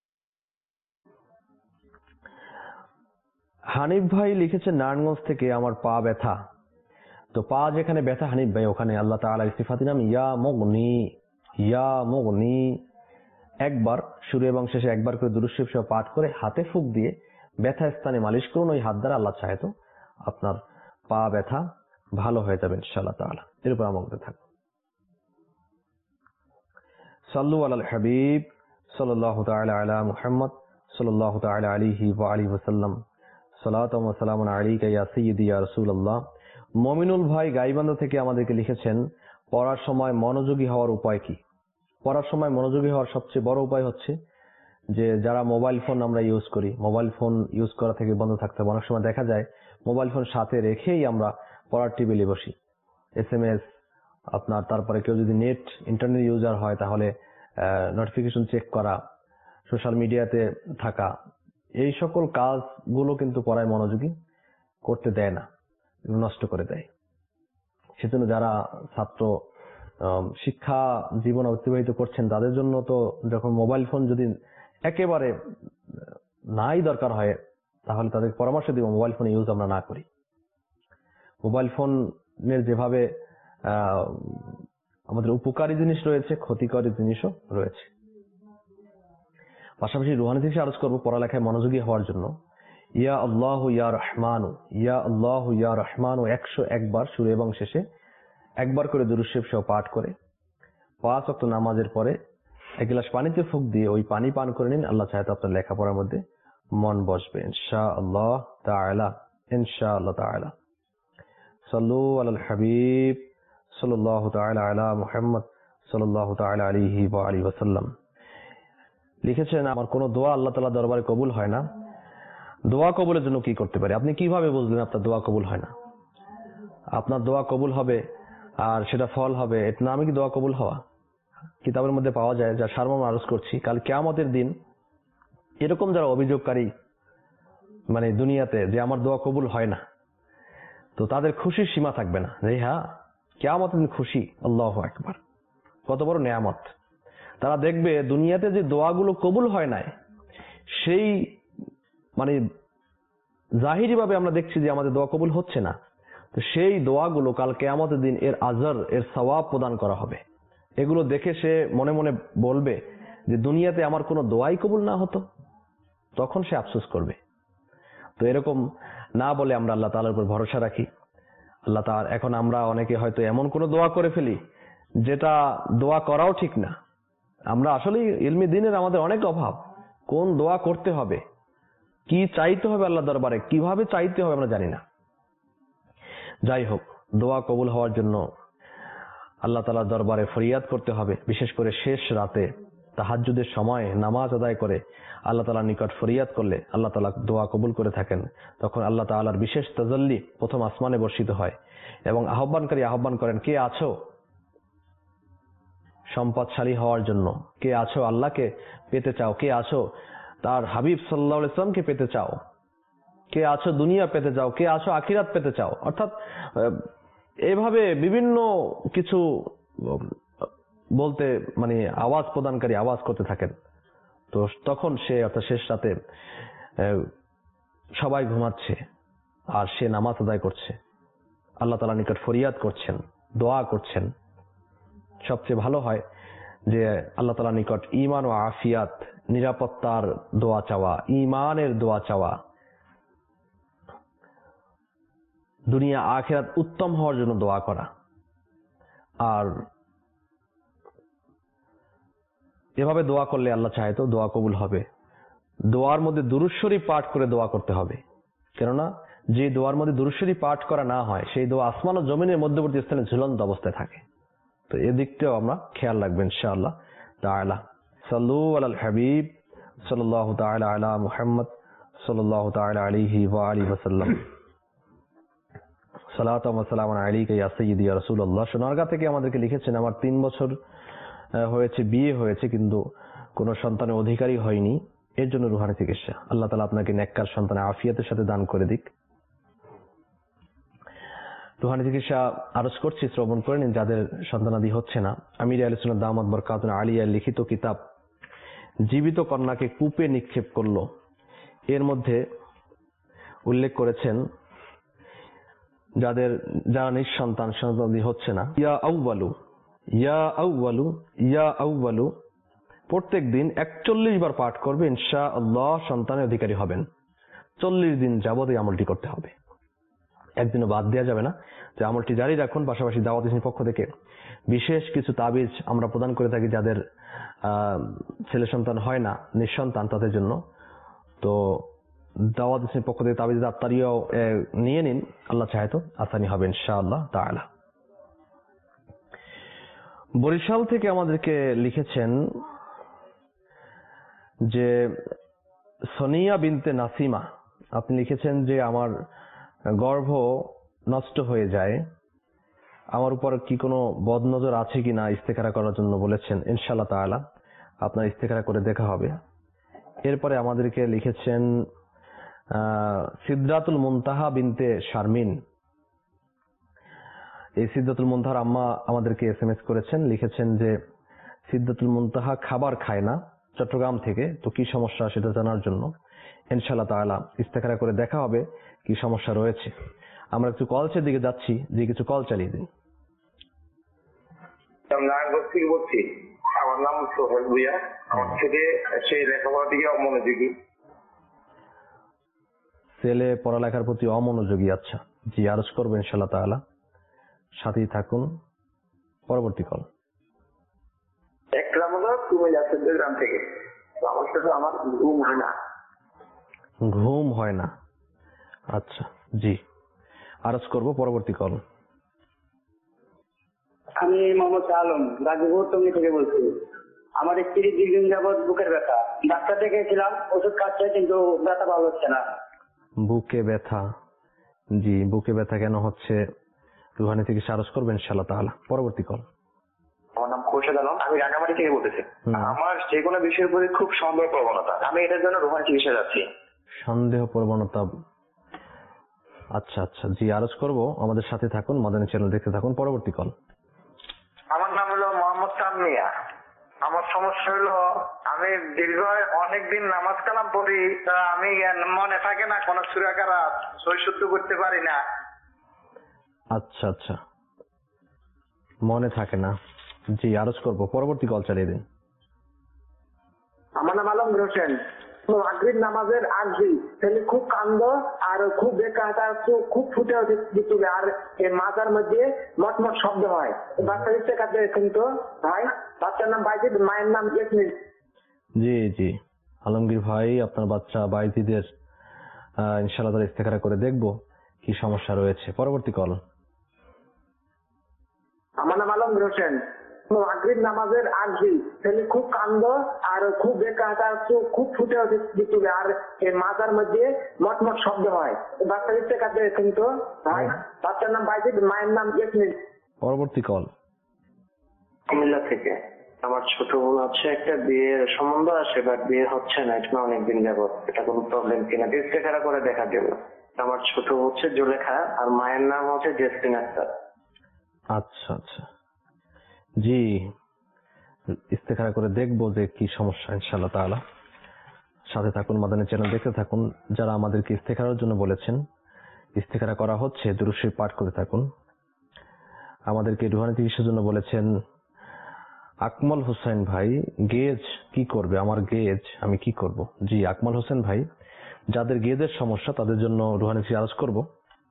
হানিফ ভাই লিখেছেন নারায়ণগঞ্জ থেকে, আমার পা ব্যথা। তো পা যেখানে ব্যথা হানিফ ভাই, ওখানে আল্লাহ তাআলার সিফাতি নাম ইয়া মুগনি, ইয়া মুগনি একবার শুরু এবং শেষে একবার করে দুরূদ শরীফ সহ পাঠ করে হাতে ফুঁক দিয়ে ব্যথা স্থানে মালিশ করুন। ওই হাত দ্বারা আল্লাহ চাহে তো আপনার পা ব্যথা ভালো হয়ে যাবে ইনশাআল্লাহ তাআলা। এর উপর আমল করতে থাকুন। সাল্লু আলাল হাবিব সাল্লাল্লাহু তাআলা আলা মুহাম্মদ সাল্লাল্লাহু তাআলা আলাইহি ওয়া আলিহি ওয়াসাল্লাম। সালাতাম ওয়া সালামুন আলাইকা ইয়া সাইয়্যিদি ইয়া রাসূলুল্লাহ। মমিনুল ভাই গাইবান্ধা থেকে আমাদেরকে লিখেছেন পড়ার সময় মনোযোগী হওয়ার উপায় কি? পড়ার সময় মনোযোগী হওয়ার সবচেয়ে বড় উপায় হচ্ছে যে যারা মোবাইল ফোন আমরা ইউজ করি, মোবাইল ফোন ইউজ করা থেকে বন্ধ থাকতে হবে। অনেক সময় দেখা যায় মোবাইল ফোন সাথে রেখেই আমরা পড়ার টেবিলে বসি। এস এম এস আপনার, তারপরে কেউ যদি নেট ইন্টারনেট ইউজার হয় তাহলে নোটিফিকেশন চেক করা, সোশ্যাল মিডিয়াতে থাকা, এই সকল কাজগুলো কিন্তু পড়ায় মনোযোগী করতে দেয় না, নষ্ট করে দেয়। সেজন্য যারা ছাত্র শিক্ষা জীবন অতিবাহিত করছেন তাদের জন্য তো যখন মোবাইল ফোন যদি একেবারে নাই দরকার হয় তাহলে তাদের পরামর্শ দিব মোবাইল ফোন ইউজ আমরা না করি। মোবাইল ফোনের যেভাবে আমাদের উপকারী জিনিস রয়েছে, ক্ষতিকারী জিনিসও রয়েছে। পাশাপাশি রুহানি থেকে আরজ করবো পড়ালেখায় মনোযোগী হওয়ার জন্য ইয়া আল্লাহু ইয়া রহমানু, ইয়া আল্লাহু ইয়া রহমানু একশো একবার শুরু এবং শেষে একবার করে দুরূদ শরীফ সহ পাঠ করে পাঁচ ওয়াক্ত নামাজের পরে এক গ্লাস পানিতে ফুঁক দিয়ে ওই পানি পান করে নিন। আল্লাহ চাহে তো আপনার লেখাপড়ার মধ্যে মন বসবে ইনশাআল্লাহ তাআলা, ইনশাআল্লাহ তাআলা। সাল্লু আলাল হাবিব সাল্লাল্লাহু তাআলা আলা মুহাম্মদ সাল্লাল্লাহু তাআলা আলাইহি ওয়া আলিহি ওয়াসাল্লাম। লিখেছেন আমার কোন দোয়া আল্লাহ তাআলা দরবারে কবুল হয় না, দোয়া কবুলের জন্য কি করতে পারি? আপনি কিভাবে বুঝলেন আপনার দোয়া কবুল হয় না? আপনার দোয়া কবুল হবে আর সেটা ফল হবে, এর নামই কি দোয়া কবুল হওয়া? কিতাবের মধ্যে পাওয়া যায়, যা সারমর্ম আরজ করছি, কাল কিয়ামতের দিন এরকম যারা অভিযোগকারী মানে দুনিয়াতে যে আমার দোয়া কবুল হয় না, তো তাদের খুশির সীমা থাকবে না যে হ্যাঁ কিয়ামতের দিন খুশি, আল্লাহু আকবার, কত বড় নেয়ামত। তারা দেখবে দুনিয়াতে যে দোয়াগুলো কবুল হয় নাই, সেই মানে জাহিরি ভাবে আমরা দেখছি যে আমাদের দোয়া কবুল হচ্ছে না, তো সেই দোয়াগুলো কাল কিয়ামতের দিন এর আজর, এর সওয়াব প্রদান করা হবে। এগুলো দেখে সে মনে মনে বলবে যে দুনিয়াতে আমার কোনো দোয়াই কবুল না হতো, তখন সে আফসোস করবে। তো এরকম না বলে আমরা আল্লাহ তাআলার উপর ভরসা রাখি। আল্লাহ তাআলা, এখন আমরা অনেকে হয়তো এমন কোনো দোয়া করে ফেলি যেটা দোয়া করাও ঠিক না। আমরা আসলে ইলমি দ্বীনের আমাদের অনেক অভাব। কোন দোয়া করতে হবে, কি চাইতে হবে আল্লাহ দরবারে, কিভাবে চাইতে হবে আমরা জানি না। যাই হোক, দোয়া কবুল হওয়ার জন্য আল্লাহ তাআলার দরবারে ফরিয়াদ করতে হবে। বিশেষ করে শেষ রাতে তাহাজ্জুদের সময় নামাজ আদায় করে আল্লাহ তাআলার নিকট ফরিয়াদ করলে আল্লাহ তাআলা দোয়া কবুল করে থাকেন। তখন আল্লাহ তাআলার বিশেষ তাজাল্লি প্রথম আসমানে বর্ষিত হয় এবং আহ্বানকারী আহ্বান করেন, কে আছো সম্পদশালী হওয়ার জন্য, কে আছো আল্লাহকে পেতে চাও, কে আছো তার হাবিব সাল্লাল্লাহু আলাইহি ওয়াসাল্লামকে পেতে চাও, কে আছো দুনিয়া পেতে চাও, কে আছো আখিরাত পেতে চাও। অর্থাৎ এভাবে বিভিন্ন কিছু বলতে মানে আওয়াজ প্রদানকারী আওয়াজ করতে থাকেন। তো তখন সে অর্থাৎ শেষ রাতে সবাই ঘুমাচ্ছে আর সে নামাজ আদায় করছে, আল্লাহ তাআলার নিকট ফরিয়াদ করছেন, দোয়া করছেন, সবচেয়ে ভালো হয় যে আল্লাহ তাআলার নিকট ঈমান ও আফিয়াত, নিরাপত্তার দোয়া চাওয়া, ঈমানের দোয়া চাওয়া, দুনিয়া আখিরাত উত্তম হওয়ার জন্য দোয়া করা। আর এভাবে দোয়া করলে আল্লাহ চাহে তো দোয়া কবুল হবে। দোয়ার মধ্যে দুরূদ শরীফ পাঠ করে দোয়া করতে হবে, কেননা যে দোয়ার মধ্যে দুরূদ শরীফ পাঠ করা না হয় সেই দোয়া আসমান ও জমিনের মধ্যবর্তী স্থানে ঝুলন্ত অবস্থায় থাকে। তো এদিকটাও আমরা খেয়াল রাখবেন ইনশাআল্লাহ তাআলা। সাল্লু আলাল হাবিব সাল্লাল্লাহু তাআলা আলা মুহাম্মদ সাল্লাল্লাহু তাআলা আলাইহি ওয়া আলিহি ওয়াসাল্লাম। সালাতু ওয়া সালামু আলাইকা ইয়া সাইয়্যিদি ইয়া রাসূলুল্লাহ। সোনারগাঁ থেকে আমাদেরকে লিখেছেন, আমার তিন বছর হয়েছে, বিয়ে হয়েছে, কিন্তু কোনো সন্তানের অধিকারী হয়নি, এর জন্য রুহানি চিকিৎসা। আল্লাহ তাআলা আপনাকে নেককার সন্তানের আফিয়াতের সাথে দান করে দিক। রুহানি চিকিৎসা আরজ করছি, শ্রবণ করে নিন যাদের সন্তানাদি হচ্ছে না। আমির আহলে সুন্নাত দামাত বরকাতুহু আলিয়ার লিখিত কিতাব জীবিত কন্যাকে কূপে নিক্ষেপ করলো, এর মধ্যে উল্লেখ করেছেন যাদের যারা নিঃসন্তান, সন্তানাদি হচ্ছে না, ইয়া আউয়ালু ইয়া আউয়ালু ইয়া আউয়ালু প্রত্যেক দিন একচল্লিশ বার পাঠ করবে, ইনশাআল্লাহ সন্তানের অধিকারী হবেন। চল্লিশ দিন যাবত এই আমলটি করতে হবে, একদিনও বাদ দেওয়া যাবে না। যে আমলটি জারি রাখুন। পাশাপাশি দাওয়াত ইসলামীর পক্ষ থেকে বিশেষ কিছু তাবিজ আমরা প্রদান করে থাকি যাদের আহ ছেলে সন্তান হয় না, নিঃসন্তান, তাদের জন্য। তো দাওয়াত ইসলামীর পক্ষ থেকে তাবিজ আত্মারিও নিয়ে নিন, আল্লাহ চাহে তো আসানি হবে ইনশাআল্লাহ তাআলা। বরিশাল থেকে আমাদেরকে লিখেছেন যে সোনিয়া বিনতে নাসিমা, আপনি লিখেছেন যে আমার গর্ভ নষ্ট হয়ে যায়, আমার উপর কি কোনো বদনজর আছে কিনা ইস্তেখারা করার জন্য বলেছেন। ইনশাআল্লাহ তাআলা আপনার ইস্তেখারা করে দেখা হবে। এরপরে আমাদেরকে লিখেছেন আহ সিদরাতুল মুনতাহা বিনতে শারমিন। এই সিদরাতুল মুনতাহার আম্মা আমাদেরকে এসএমএস করেছেন, লিখেছেন যে সিদরাতুল মুনতাহা খাবার খায় না, চট্টগ্রাম থেকে, তো কি সমস্যা সেটা জানার জন্য। ইনশাআল্লাহ তাআলা ইস্তেখারা করে দেখা হবে কি সমস্যা রয়েছে। আমরা কিছু কলসের দিকে যাচ্ছি, যে কিছু কল চালিয়ে দিন। বলছি, আমার নাম সোহেল ভুইয়া, আমার ছেলে সেই লেখাপড়ার দিকে অমনোযোগী। ছেলে পড়ালেখার প্রতি অমনোযোগী, আচ্ছা জি, আরজ করবো ইনশাআল্লাহ তাআলা, সাথেই থাকুন। পরবর্তী কল। একরাম হলো কুমিল্লা গ্রাম থেকে। আমার সাথে আমার ঘুম হয় না। ঘুম হয় না, আচ্ছা জি, আরজ করবো। পরবর্তী কল। আমি মোহাম্মদ আলম গাজীপুর টঙ্গী থেকে বলছি। আমার স্ত্রী দীর্ঘদিন যাবৎ বুকের ব্যথা, ডাক্তার দেখিয়েছিলাম, ওষুধ খাচ্ছে, কিন্তু ব্যথা ভালো হচ্ছে না। বুকে ব্যথা, জি, বুকে ব্যথা কেন হচ্ছে রুহানি থেকে আরজ করবেন ইনশাআল্লাহ তাআলা। পরবর্তী কল। আমার নাম খোরশেদ আলম, আমি রাঙ্গামাটি থেকে বলতেছি। আমার যে কোনো বিষয়ের প্রতি খুব সন্দেহ প্রবণতা, আমি এটার জন্য রুহানি চিকিৎসা যাচ্ছি। সন্দেহ প্রবণতা, আচ্ছা আচ্ছা জি, আরজ করবো। আমাদের সাথে থাকুন, মাদানী চ্যানেল দেখতে থাকুন। পরবর্তী কল। আমার নাম হলো মোহাম্মদ তামিয়া। আমার সমস্যা হলো আমি দীর্ঘ অনেকদিন নামাজ কালাম পড়ি, তা আমি মনে থাকে না কোন সূরা কারাত সহিষ্ণু করতে পারি না। আচ্ছা আচ্ছা, মনে থাকে না, জি, আরজ করবো। পরবর্তী কল চালিয়ে দিন। আমার নাম আলম হোসেন। মাগরিব নামাজের আগে ছেলে খুব কান্দ আর খুব বেকার, খুব ফুটে দিতে, আর মাথার মধ্যে মটমট শব্দ হয়। বাচ্চা ইচ্ছে কাছে কিন্তু হয়। বাচ্চার নাম বাইজিদ, মায়ের নাম জেসমিন। জি জি, আলমগীর ভাই, আপনার বাচ্চা বাইজিদের ইনশাআল্লাহ তাআলা ইস্তেখারা করে দেখবো কি সমস্যা রয়েছে। পরবর্তী কল। আমার নাম আলম হোসেন। মাগরিব নামাজের আগে ছেলে খুব কান্দ আর খুব বেকার, খুব ফুটে দিতে, আর মাথার মধ্যে মটমট শব্দ হয়। বাচ্চা ইচ্ছে কাছে কিন্তু হয়। বাচ্চার নাম বাইজিদ, মায়ের নাম জেসমিন। পরবর্তী কল। কুমিল্লা থেকে। আমার ছোট বোন হচ্ছে একটা বিয়ের সম্বন্ধ আসে, বাট বিয়ে হচ্ছে না, এটা অনেকদিন যাবত। এটা কোনো প্রবলেম কিনা ইস্তেখারা করে দেখা দেবো। আমার ছোট হচ্ছে জুলেখা, আর মায়ের নাম হচ্ছে জেসমিন আক্তার। আচ্ছা আচ্ছা জি, ইস্তেখারা করে দেখবো যে কি সমস্যা ইনশাআল্লাহ তাআলা। সাথে থাকুন, মাদানী চ্যানেল দেখতে থাকুন। যারা আমাদেরকে ইস্তেখারার জন্য বলেছেন ইস্তেখারা করা হচ্ছে, দুরূদ শরীফ পাঠ করে থাকুন। আমাদেরকে রুহানি চিকিৎসার জন্য বলেছেন আকমল হোসেন ভাই, গেজ কি করবে, আমার গেজ আমি কি করব? জি আকমল হোসেন ভাই, যাদের গেজের সমস্যা তাদের জন্য রুহানি চিকিৎসা আরজ করব।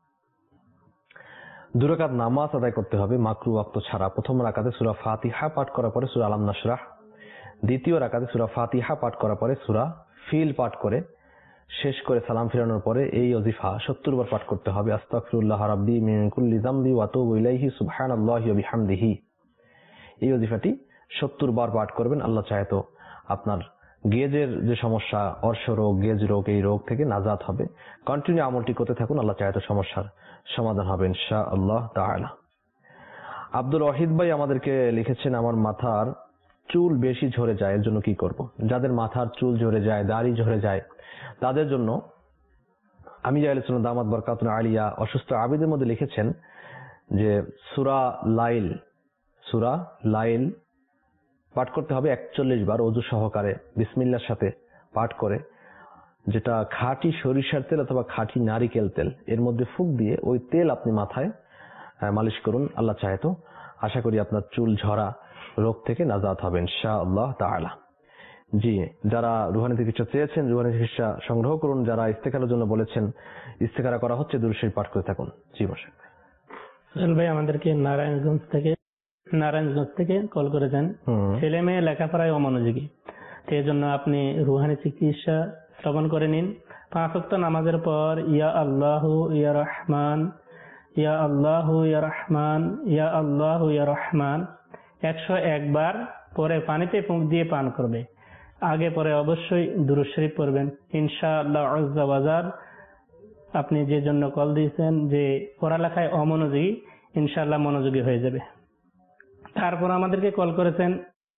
দুই রাকাত নামাজ আদায় করতে হবে মাকরু ওয়াক্ত ছাড়া। প্রথম রাকাতে সূরা ফাতিহা পাঠ করার পরে সূরা আলাম নাশরাহ, দ্বিতীয় রাকাতে সূরা ফাতিহা পাঠ করার পরে সূরা ফিল পাঠ করে শেষ করে সালাম ফিরানোর পরে এই ওজিফা সত্তর বার পাঠ করতে হবে। আস্তাগফিরুল্লাহ রাব্বি মিন কুল্লি যামবি ওয়া আতুবু ইলাইহি সুবহানাল্লাহি ওয়া বিহামদিহি। এই ওজিফাটি সত্তর বার পাঠ করবেন। আল্লাহ চাহে তো আপনার গেজের যে সমস্যা, অর্শ রোগ, গেজ রোগ, এই রোগ থেকে নাজাত হবে। কন্টিনিউ আমলটি করতে থাকুন, আল্লাহ চাহে তো সমস্যার সমাধান হবে ইনশাআল্লাহ তাআলা। আব্দুল ওয়াহিদ ভাই আমাদেরকে লিখেছেন আমার মাথার চুল বেশি ঝরে যায়, এর জন্য কি করব? যাদের মাথার চুল ঝরে যায়, দাড়ি ঝরে যায়, তাদের জন্য আমি জাইলুন দামাত বরকাতুন আলিয়া অসুস্থ আবিদের মধ্যে লিখেছেন যে সূরা লাইল, সূরা লাইল পাঠ করতে হবে একচল্লিশ বার অজু সহকারে বিসমিল্লাহর সাথে পাঠ করে, যেটা খাঁটি সরিষার তেল অথবা খাঁটি নারিকেল তেল, এর মধ্যে ফুঁক দিয়ে ওই তেল আপনি মাথায় মালিশ করুন। আল্লাহ চাহে তো আশা করি আপনার চুল ঝরা রোগ থেকে নাজাত হবে ইনশাআল্লাহ তাআলা। জি, যারা রুহানি চিকিৎসা চেয়েছেন রুহানি চিকিৎসা সংগ্রহ করুন, যারা ইস্তেখারার জন্য বলেছেন ইস্তেখারা করা হচ্ছে, দুরূদ শরীফ পাঠ করে থাকুন। জি বসে ভাই আমাদেরকে নারায়ণগঞ্জ থেকে নারায়ণগঞ্জ থেকে কল করেছেন, ছেলে মেয়ে লেখাপড়ায় অমনোযোগী, সেই জন্য আপনি রুহানি চিকিৎসা শ্রবণ করে নিন। পাঁচ ওয়াক্ত নামাজের পর ইয়া আল্লাহু ইয়া রহমান, ইয়া আল্লাহু ইয়া রহমান, ইয়া আল্লাহু ইয়া রহমান একশো একবার পরে পানিতে ফুঁক দিয়ে পান করবে। আগে পরে অবশ্যই দুরূদ শরীফ পড়বেন ইনশাআল্লাহ আজ্জা ওয়াজাল। আপনি যে জন্য কল দিয়েছেন যে পড়ালেখায় অমনোযোগী, ইনশাআল্লাহ মনোযোগী হয়ে যাবে। তারপর আমাদেরকে কল করেছেন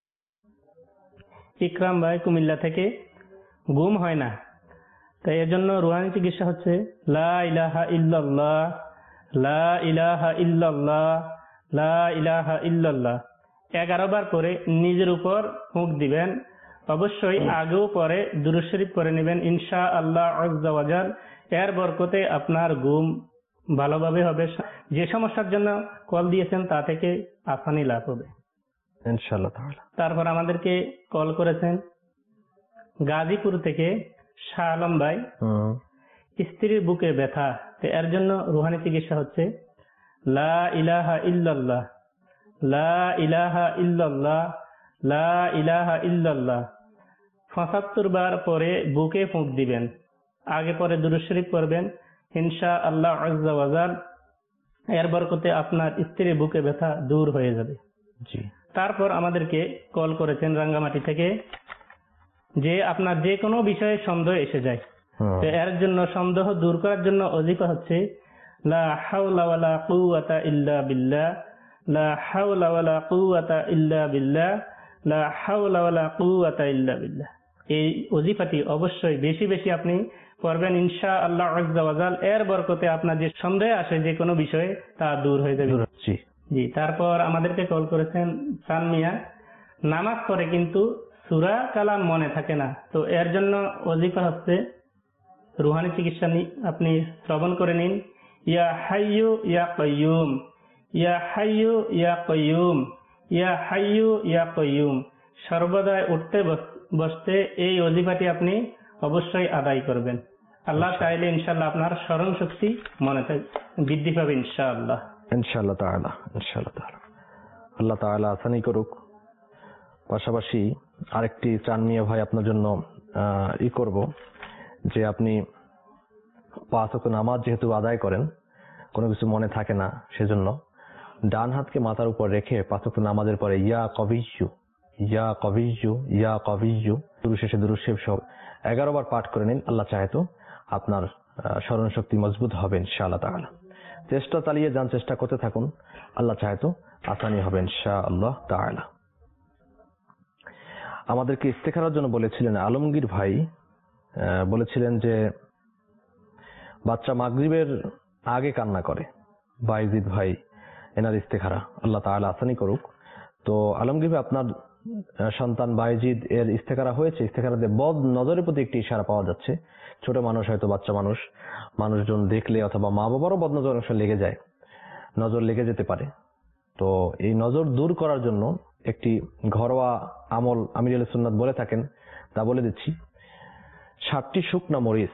ইকরাম ভাই কুমিল্লা থেকে, ঘুম হয় না, তাই এর জন্য রুহানি চিকিৎসা হচ্ছে লা ইলাহা ইল্লাল্লাহ, লা ইলাহা ইল্লাল্লাহ, লা ইলাহা ইল্লাল্লাহ এগারো বার করে নিজের উপর ফুঁক দিবেন। অবশ্যই আগেও পরে দুরূদ শরীফ পড়ে নেবেন ইনশাআল্লাহ আজ্জা ওয়াজাল। এর বরকতে আপনার ঘুম ভালোভাবে হবে। যে সমস্যার জন্য কল দিয়েছেন তা থেকে আসানি লাভ হবে ইনশাআল্লাহ তাআলা। তারপর আমাদেরকে কল করেছেন গাজীপুর থেকে শাহ আলম ভাই, স্ত্রীর বুকে ব্যথা, এর জন্য রুহানি চিকিৎসা হচ্ছে লা ইলাহা ইল্লাল্লাহ, লা ইলাহা ইল্লাল্লাহ, লা ইলাহা ইল্লাল্লাহ পঁচাত্তর বার পরে বুকে ফুঁক দিবেন। আগে পরে দুরূদ শরীফ পড়বেন ইনশাআল্লাহ আজ্জা ওয়াজাল। এর বরকতে আপনার স্ত্রীর বুকে ব্যথা দূর হয়ে যাবে। জি। তারপর আমাদেরকে কল করেছেন রাঙ্গামাটি থেকে যে আপনার যে কোনো বিষয়ে সন্দেহ এসে যায়, তো এর জন্য সন্দেহ দূর করার জন্য ওজিফা হচ্ছে লা হাওলা ওয়ালা কুওয়াতা ইল্লা বিল্লাহ, লা হাওলা ওয়ালা কুওয়াতা ইল্লা বিল্লাহ, লা হাওলা ওয়ালা কুওয়াতা ইল্লা বিল্লাহ। এই ওজিফাটি অবশ্যই বেশি বেশি আপনি পড়বেন ইনশাআল্লাহ আজ্জা ওয়াজাল। এর বরকতে আপনার যে সন্দেহ আসে যে কোনো বিষয়ে তা দূর হয়ে যাবে। জি জি। তারপর আমাদেরকে কল করেছেন সান মিয়া, নামাজ পড়ে কিন্তু সূরা কালাম মনে থাকে না, তো এর জন্য ওজিফা হচ্ছে রুহানি চিকিৎসা আপনি শ্রবণ করে নিন ইয়া হাইয়ু ইয়া কাইয়ুম, ইয়া হাইয়ু ইয়া কাইয়ুম, ইয়া হাইয়ু ইয়া কাইয়ুম। সর্বদাই উঠতে বসতে এই ওজিফাটি আপনি অবশ্যই আদায় করবেন। আল্লাহ চাইলে ইনশাআল্লাহ আপনার স্মরণ শক্তি মনে বৃদ্ধি পাবে ইনশাআল্লাহ ইনশাআল্লাহ তাআলা ইনশাআল্লাহ তাআলা। আল্লাহ তাআলা আসানি করুক। পাশাপাশি আরেকটি চান মিয়া ভাই আপনার জন্য ই করব যে আপনি পাঁচ ওয়াক্ত নামাজ যেহেতু আদায় করেন, কোনো কিছু মনে থাকে না, সেজন্য ডান হাতকে মাথার উপর রেখে পাঁচ ওয়াক্ত নামাজের পরে ইয়া কবিয়্যু, ইয়া কবিয়্যু, ইয়া কবিয়্যু দুরূদ শেষে দুরূদ শরীফ সহ এগারো বার পাঠ করে নিন। আল্লাহ চাহে তো আপনার স্মরণ শক্তি মজবুত হবে ইনশাআল্লাহ তাআলা। চেষ্টা চালিয়ে যান, চেষ্টা করতে থাকুন, আল্লাহ চাহে তো আসানি হবে ইনশাআল্লাহ তাআলা। আমাদেরকে ইস্তেখারার জন্য বলেছিলেন আলমগীর ভাই, বলেছিলেন যে বাচ্চা মাগরিবের আগে কান্না করে, বাইজিদ ভাই এনার ইস্তেখারা, আল্লাহ তাআলা আসানি করুক। তো আলমগীর ভাই আপনার আহ, সন্তান বাইজিদ এর ইস্তেখারা হয়েছে, ইস্তেখারাতে বদ নজরের প্রতি একটি ইশারা পাওয়া যাচ্ছে। ছোট মানুষ, হয়তো বাচ্চা মানুষ, মানুষজন দেখলে অথবা মা বাবারও বদ নজর অংশ লেগে যায়, নজর লেগে যেতে পারে। তো এই নজর দূর করার জন্য একটি ঘরোয়া আমল আমির আহলে সুন্নাত বলে থাকেন, তা বলে দিচ্ছি। ষাটটি শুকনো মরিচ,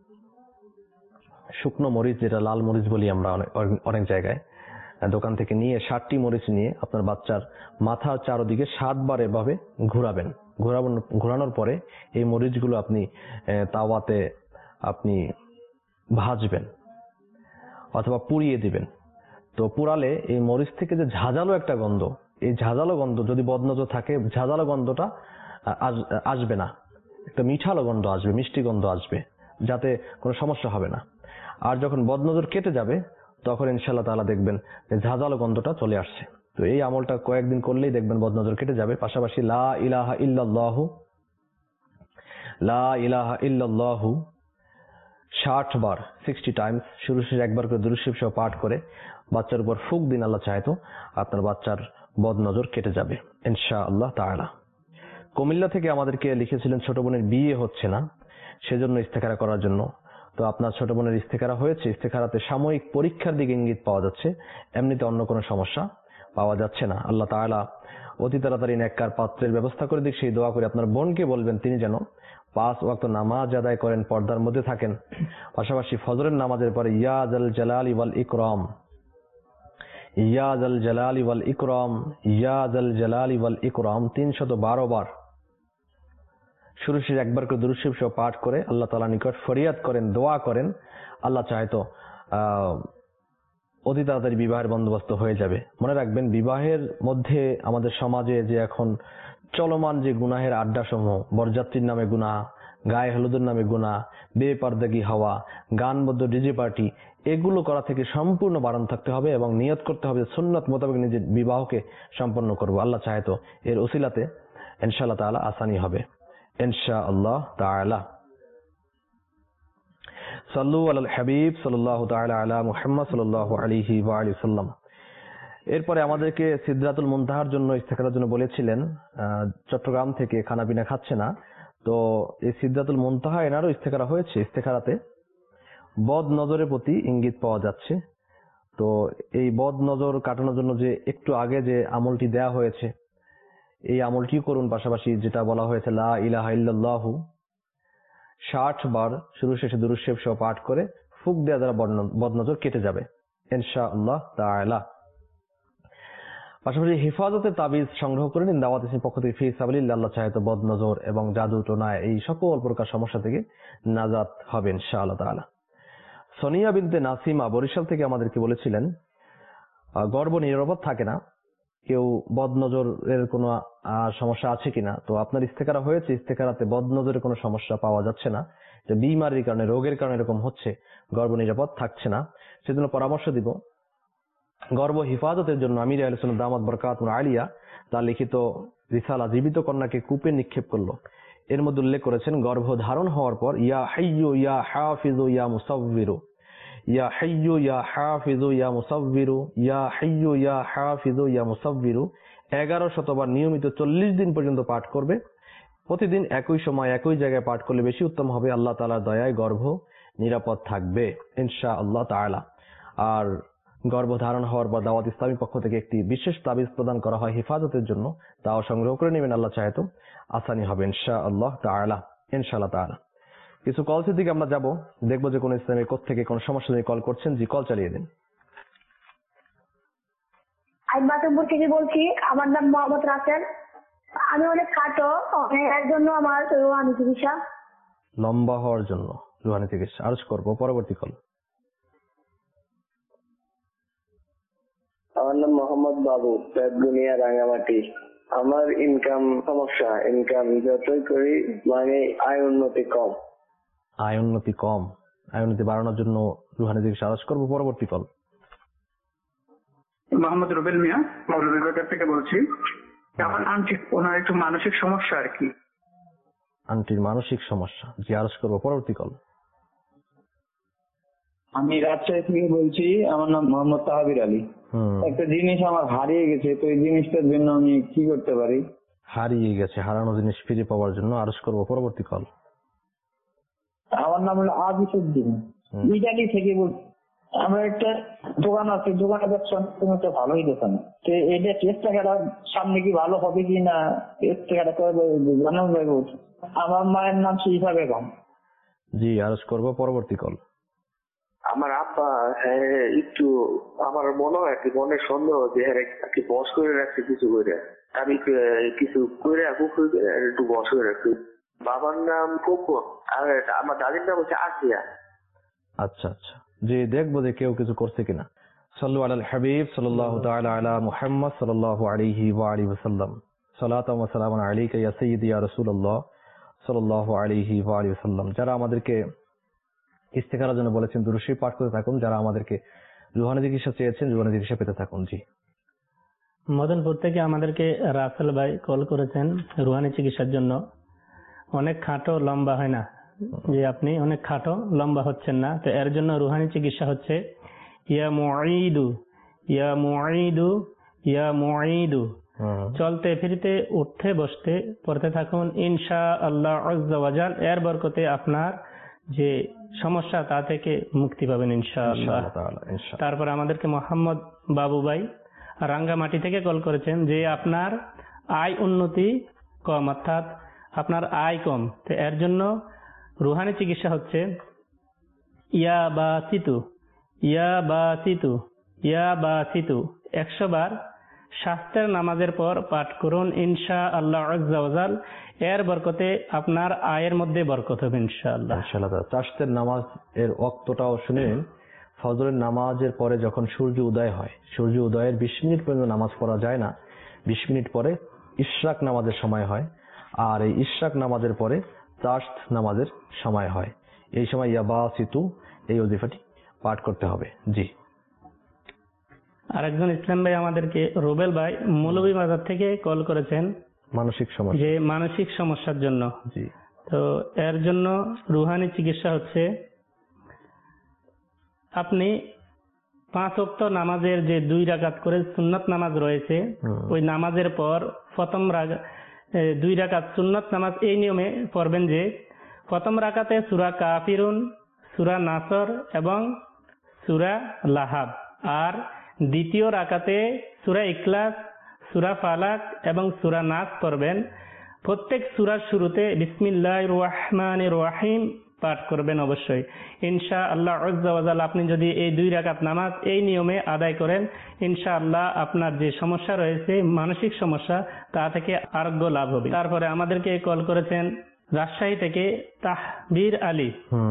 শুকনো মরিচ যেটা লাল মরিচ বলি আমরা অনেক অনেক জায়গায়, দোকান থেকে নিয়ে ষাটটি মরিচ নিয়ে আপনার বাচ্চার মাথার চারদিকে সাতবার এভাবে ঘোরাবেন। ঘোরাবেন, ঘোরানোর পরে এই মরিচগুলো আপনি আহ, তাওয়াতে আপনি ভাজবেন অথবা পুড়িয়ে দিবেন। তো পুরালে এই মরিচ থেকে যে ঝাঁঝালো একটা গন্ধ, এই ঝাঁঝালো গন্ধ যদি বদনজর থাকে, ঝাঁঝালো গন্ধটা আস- আসবে না, একটা মিঠালো গন্ধ আসবে, মিষ্টি গন্ধ আসবে, যাতে কোনো সমস্যা হবে না। আর যখন বদনজর কেটে যাবে তখন ইনশাআল্লাহ তাআলা দেখবেন যে ঝাঁঝালো গন্ধটা চলে আসছে। তো এই আমলটা কয়েকদিন করলেই দেখবেন বদনজর কেটে যাবে। পাশাপাশি লা ইলাহা ইল্লাল্লাহু, লা ইলাহা ইল্লাল্লাহু ষাট বার, সিক্সটি টাইমস, শুরু শেষে একবার করে দুরূদ শরীফ সহ পাঠ করে বাচ্চার উপর ফুঁক দিন। আল্লাহ চায় তো আপনার বাচ্চার বদনজর কেটে যাবে ইনশাআল্লাহ তাআলা। কুমিল্লা থেকে আমাদেরকে লিখেছিলেন ছোট বোনের বিয়ে হচ্ছে না, সেজন্য ইস্তেখারা করার জন্য। তো আপনার ছোট বোনের ইস্তেখারা হয়েছে, ইস্তেখারাতে সাময়িক পরীক্ষার দিকে ইঙ্গিত পাওয়া যাচ্ছে, এমনিতে অন্য কোনো সমস্যা পাওয়া যাচ্ছে না। আল্লাহ তাআলা অতি তাড়াতাড়ি নেককার পাত্রের ব্যবস্থা করে দিক, সেই দোয়া করে আপনার বোনকে বলবেন তিনি যেন পাঁচ ওয়াক্ত নামাজ আদায় করেন, পর্দার মধ্যে থাকেন। পাশাপাশি ফজরের নামাজের পরে ইয়া জাল জালালি ওয়াল ইকরাম, ইয়া জাল জালালি ওয়াল ইকরাম, ইয়া জাল জালালি ওয়াল ইকরাম তিনশত বারো বার শুরু শেষে একবার করে দুরূদ শরীফ সহ পাঠ করে আল্লাহ তাআলার নিকট ফরিয়াদ করেন, দোয়া করেন। আল্লাহ চায় তো আহ অতি তাড়াতাড়ি বিবাহের বন্দোবস্ত হয়ে যাবে। মনে রাখবেন, বিবাহের মধ্যে আমাদের সমাজে যে এখন চলমান যে গুনাহের আড্ডা সমূহ, বরযাত্রীর নামে গুনাহ, গায়ে হলুদের নামে গুনাহ, বেপরদাগি হওয়া, গানবদ্ধ ডিজে পার্টি, এগুলো করা থেকে সম্পূর্ণ বারণ থাকতে হবে এবং নিয়ত করতে হবে সুন্নাত মোতাবেক নিজের বিবাহকে সম্পন্ন করব। আল্লাহ চায় তো এর ওসিলাতে ইনশাআল্লাহ তাআলা আসানি হবে ইনশাআল্লাহ তাআলা। সাল্লু আলাল হাবিব সাল্লাল্লাহু তাআলা আলা মুহাম্মদ সাল্লাল্লাহু আলাইহি ওয়া আলিহি ওয়াসাল্লাম। এরপরে আমাদেরকে সিদরাতুল মুনতাহার জন্য ইস্তেখারার জন্য বলেছিলেন, আহ, চট্টগ্রাম থেকে, খানা পিনা খাচ্ছে না। তো এই সিদরাতুল মুনতাহা এনারও ইস্তেখারা হয়েছে। ইস্তেখারাতে বদ নজরের প্রতি ইঙ্গিত পাওয়া যাচ্ছে। তো এই বদ নজর কাটানোর জন্য যে একটু আগে যে আমলটি দেয়া হয়েছে, এই আমলটিও করুন। পাশাপাশি যেটা বলা হয়েছে লা ইলাহা ইল্লাল্লাহু ষাট বার শুরু শেষে দুরূদ শরীফ সহ পাঠ করে ফুঁক দেওয়া দ্বারা বদনজর কেটে যাবে ইনশাআল্লাহ তাআলা। পাশাপাশি হেফাজতের তাবিজ সংগ্রহ করে নিন দাওয়াত ইসলামের পক্ষ থেকে, ফি সাবিলিল্লাহ। আল্লাহ চায় তো বদনজর এবং জাদু টোনায় এই সকল প্রকার সমস্যা থেকে নাজাত হবে ইনশাআল্লাহ তাআলা। সোনিয়া বিনতে নাসিমা বরিশাল থেকে আমাদেরকে বলেছিলেন, গর্ভ নিরাপদ থাকে না, কেউ বদনজরের কোনো আহ, সমস্যা আছে কিনা। তো আপনার ইস্তেখারা হয়েছে, ইস্তেখারাতে বদনজরের কোনো সমস্যা পাওয়া যাচ্ছে না, যে বিমারির কারণে, রোগের কারণে এরকম হচ্ছে, গর্ভ নিরাপদ থাকছে না। সেজন্য পরামর্শ দিব, গর্ভ হিফাজতের জন্য আমির আহলে সুন্নাত দামাত বরকাতুহু আলিয়া তার লিখিত রিসালা জীবিত কন্যাকে কূপে নিক্ষেপ করলো। এর মধ্যে উল্লেখ করেছেন, গর্ভ ধারণ হওয়ার পর ইয়া হাইয়্যু ইয়া হাফিজু ইয়া মুসাవ్বিরু, ইয়া হাইয়্যু ইয়া হাফিজু ইয়া মুসাవ్বিরু, ইয়া হাইয়্যু ইয়া হাফিজু ইয়া মুসাవ్বিরু এগারো শতবার নিয়মিত চল্লিশ দিন পর্যন্ত পাঠ করবে। প্রতিদিন একই সময় একই জায়গায় পাঠ করলে বেশি উত্তম হবে। আল্লাহ তাআলার দয়ায় গর্ভ নিরাপদ থাকবে ইনশাআল্লাহ তাআলা। আর গর্ভ ধারণ হওয়ার পর দাওয়াত ইসলামীর পক্ষ থেকে একটি বিশেষ তাবিজ প্রদান করা হয় হেফাজতের জন্য, তাও সংগ্রহ করে নেবেন। আল্লাহ চায় তো আসানি হবে ইনশাআল্লাহ তাআলা ইনশাআল্লাহ তাআলা। কিছু কলসের দিকে আমরা যাব, দেখবো যে কোন ইসলামের কোথা থেকে কোন সমস্যা নিয়ে কল করছেন। জি, কল চালিয়ে দিন। আমি বাতম্বর থেকে বলছি, আমার নাম মোহাম্মদ রাসেল। আমি অনেক খাটো, এর জন্য আমার রুহানি চিকিৎসা। লম্বা হওয়ার জন্য রুহানি চিকিৎসা আরজ করবো পরবর্তী কল। আমার নাম মোহাম্মদ বাবু, দুনিয়া রাঙ্গামাটি। আমার ইনকাম সমস্যা, ইনকাম যতই করি মানে আয় উন্নতি কম। আয় উন্নতি কম, আয় উন্নতি বাড়ানোর জন্য রুহানি চিকিৎসা আরজ করবো পরবর্তী কল। মোহাম্মদ রুবেল মিয়া, মৌলভীবাজার থেকে বলছি। আমার আন্টি, ওনার একটু মানসিক সমস্যা আর কি। আন্টির মানসিক সমস্যা, জি আরজ করবো পরবর্তী কল। আমি রাজশাহী থেকে বলছি, আমার নাম মোহাম্মদ তাহাবির আলী। একটা জিনিস আমার হারিয়ে গেছে, তো এই জিনিসটার জন্য আমি কি করতে পারি? হারিয়ে গেছে, হারানো জিনিস ফিরে পাওয়ার জন্য আরজ করব পরবর্তী কল। আমার নাম হলো আজিজউদ্দিন, ইটালি থেকে বলছি। আমার একটা দোকান আছে, দোকানে ব্যবসা তো ভালোই দোকান। তো এটা টেস্ট টাকাটা সামনে কি ভালো হবে কি না, টেস্ট টাকাটা জানানো যাবে। আমার মায়ের নাম শিফা বেগম। জি, আরজ করব পরবর্তী কল। আমার আব্বা হ্যাঁ একটু আমার মনে হয় কি মনে সন্দেহ যে হ্যাঁ একটু বস করে রাখছে কিছু করে, আমি কিছু করে একটু বস করে রাখছি। বাবার নাম খোকন আর আমার দাদির নাম হচ্ছে আসিয়া। আচ্ছা আচ্ছা, জি দেখবো যে কেউ কিছু করছে কিনা। সাল্লু আলাল হাবিব সাল্লাল্লাহু তাআলা আলা মুহাম্মদ সাল্লাল্লাহু আলাইহি ওয়া আলিহি ওয়াসাল্লাম। সালাতু ওয়া সালামুন আলাইকা ইয়া সাইয়্যিদি ইয়া রাসূলুল্লাহ সাল্লাল্লাহু আলাইহি ওয়া আলিহি ওয়াসাল্লাম। যারা আমাদেরকে ইস্তেখারার জন্য বলেছেন দুরূদ শরীফ পাঠ করতে থাকুন, যারা আমাদেরকে রুহানি চিকিৎসা চেয়েছেন রুহানি চিকিৎসা পেতে থাকুন। জি, মদনপুর থেকে আমাদেরকে রাসেল ভাই কল করেছেন রুহানি চিকিৎসার জন্য। অনেক খাটো লম্বা হয় না, যে আপনি অনেক খাটো লম্বা হচ্ছেন না, তো এর জন্য রুহানি চিকিৎসা হচ্ছে ইয়া মুঈদু ইয়া মুঈদু ইয়া মুঈদু। চলতে ফিরতে উঠতে বসতে পড়তে থাকুন ইনশাআল্লাহ আযজা ওয়া জাল। এর বরকতে আপনার যে সমস্যা তা থেকে মুক্তি পাবেন ইনশাআল্লাহ। তারপর আমাদেরকে মোহাম্মদ বাবু ভাই রাঙ্গামাটি থেকে কল করেছেন যে আপনার আয় উন্নতি কম, অর্থাৎ আপনার আয় কম, তো এর জন্য রুহানি চিকিৎসা হচ্ছে ইয়া বা সিতু ইয়া বা সিতু ইয়া বা সিতু একশো বার শাস্ত্রের নামাজের পর পাঠ করুন ইনশাআল্লাহ আযজা ওয়া জাল। এর বরকতে আপনার আয়ের মধ্যে বরকত হবে ইনশাআল্লাহ। ইনশাআল্লাহ। চাষের নামাজ এর ওয়াক্তটাও শুনেন। ফজরের নামাজের পরে যখন সূর্য উদয় হয়, সূর্য উদয়ের বিশ মিনিট পর্যন্ত নামাজ পড়া যায় না, বিশ মিনিট পরে ইশরাক নামাজের সময় হয়, আর এই ইশরাক নামাজের পরে চাষত নামাজের সময় হয়। এই সময় ইয়াবা সিতু এই ওজিফাটি পাঠ করতে হবে। জি, আরেকজন ইসলাম ভাই আমাদেরকে রুবেল ভাই মৌলভীবাজার থেকে কল করেছেন মানসিক সমস্যা, যে মানসিক সমস্যার জন্য। জি, তো এর জন্য রুহানি চিকিৎসা হচ্ছে আপনি পাঁচ ওয়াক্ত নামাজের যে দুই রাকাত করে সুন্নত নামাজ রয়েছে, ওই নামাজের পর প্রথম রাকাত দুই রাকাত সুন্নত নামাজ এই নিয়মে পড়বেন যে প্রথম রাকাতে সূরা কাফিরুন, সূরা নাসর এবং সূরা লাহাব, আর দ্বিতীয় রাকাতে সূরা ইখলাস, সূরা ফালাক এবং সূরা নাস পড়বেন। প্রত্যেক সূরার শুরুতে বিসমিল্লাহির রহমানির রহিম পাঠ করবেন অবশ্যই ইনশাআল্লাহ আযজা ওয়া জাল। আপনি যদি এই দুই রাকাত নামাজ এই নিয়মে আদায় করেন ইনশাআল্লাহ আপনার যে সমস্যা রয়েছে মানসিক সমস্যা তা থেকে আরোগ্য লাভ হবে। তারপরে আমাদেরকে কল করেছেন রাজশাহী থেকে তাহবীর আলী।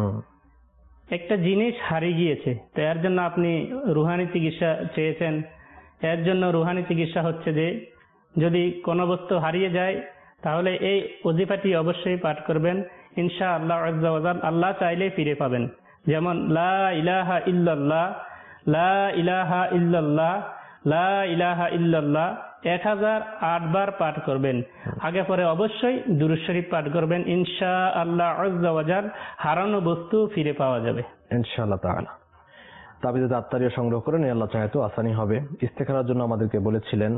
একটা জিনিস হারিয়ে গিয়েছে, তো এর জন্য আপনি রুহানি চিকিৎসা চেয়েছেন। এর জন্য রুহানি চিকিৎসা হচ্ছে যে যদি কোনো বস্তু হারিয়ে যায় তাহলে এই ওজিফাটি অবশ্যই পাঠ করবেন ইনশাআল্লাহ আযজা ওয়া জাল। আল্লাহ চাইলে ফিরে পাবেন। যেমন লা ইলাহা ইল্লাল্লাহ লা ইলাহা ইল্লাল্লাহ লা ইলাহা ইল্লাল্লাহ এক হাজার আট বার পাঠ করবেন। আগে পরে অবশ্যই দুরূদ শরীফ পাঠ করবেন ইনশাআল্লাহ আযজা ওয়া জাল। হারানো বস্তু ফিরে পাওয়া যাবে ইনশাআল্লাহ তাআলা। তাবিজে আত্মারিয়া সংগ্রহ করেন, আল্লাহ চাহে তো আসানি হবে। ইস্তেখারার জন্য আমাদেরকে বলেছিলেন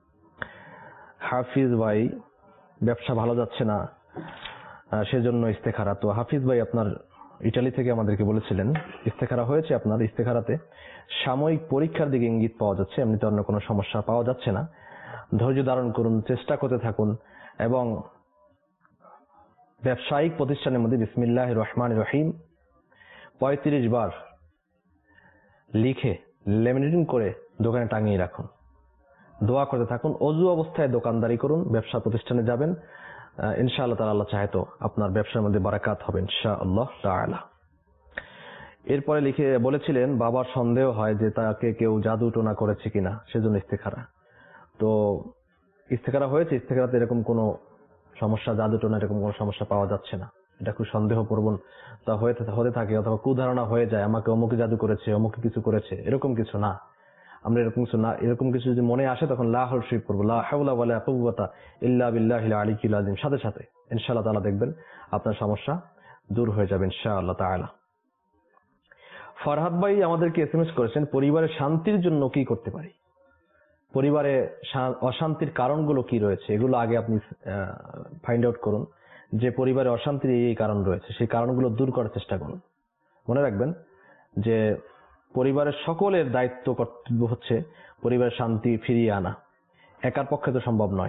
হাফিজ ভাই ব্যবসা ভালো যাচ্ছে না, সেজন্য ইস্তেখারা। তো হাফিজ ভাই আপনার ইটালি থেকে আমাদেরকে বলেছিলেন ইস্তেখারা হয়েছে আপনার। ইস্তেখারাতে সাময়িক পরীক্ষার দিকে ইঙ্গিত পাওয়া যাচ্ছে, এমনিতে অন্য কোনো সমস্যা পাওয়া যাচ্ছে না। ধৈর্য ধারণ করুন, চেষ্টা করতে থাকুন এবং ব্যবসায়িক প্রতিষ্ঠানের মধ্যে বিসমিল্লাহির রহমানির রহিম পঁয়ত্রিশ বার লিখে লেমিনেটিং করে দোকানে টাঙিয়ে রাখুন। দোয়া করতে থাকুন। অজু অবস্থায় দোকানদারি করুন, ব্যবসা প্রতিষ্ঠানে যাবেন, ইনশাআল্লাহ তাআলা আল্লাহ চাহে তো আপনার ব্যবসার মধ্যে বারাকাত হবে ইনশাআল্লাহ তাআলা। এরপরে লিখে বলেছিলেন বাবার সন্দেহ হয় যে তাকে কেউ জাদু টোনা করেছে কিনা, সেজন্য ইস্তেখারা। তো ইস্তেখারা হয়েছে, ইস্তেখারাতে এরকম কোনো সমস্যা, জাদু টোনা এরকম কোনো সমস্যা পাওয়া যাচ্ছে না। এটা খুব সন্দেহপ্রবণ তা হতে থাকে, অথবা কুধারণা হয়ে যায় আমাকে অমুকে জাদু করেছে, অমুকে কিছু করেছে, এরকম কিছু না। আমরা এরকম কিছু না, এরকম কিছু যদি মনে আসে তখন লা হাওলা শরীফ করবো, লা হাওলা ওয়ালা কুওয়াতা ইল্লা বিল্লাহিল আলিয়্যিল আযীম, সাথে সাথে ইনশাআল্লাহ তাআলা দেখবেন আপনার সমস্যা দূর হয়ে যাবে ইনশাআল্লাহ তাআলা। ফরহাদ ভাই আমাদেরকে এসএমএস করেছেন পরিবারের শান্তির জন্য কি করতে পারি। পরিবারে অশান্তির কারণগুলো কি রয়েছে এগুলো আগে আপনি ফাইন্ড আউট করুন, যে পরিবারে অশান্তির এই কারণ রয়েছে, সেই কারণগুলো দূর করার চেষ্টা করুন। মনে রাখবেন যে পরিবারের সকলের দায়িত্ব কর্তব্য হচ্ছে পরিবারের শান্তি ফিরিয়ে আনা, একার পক্ষে তো সম্ভব নয়।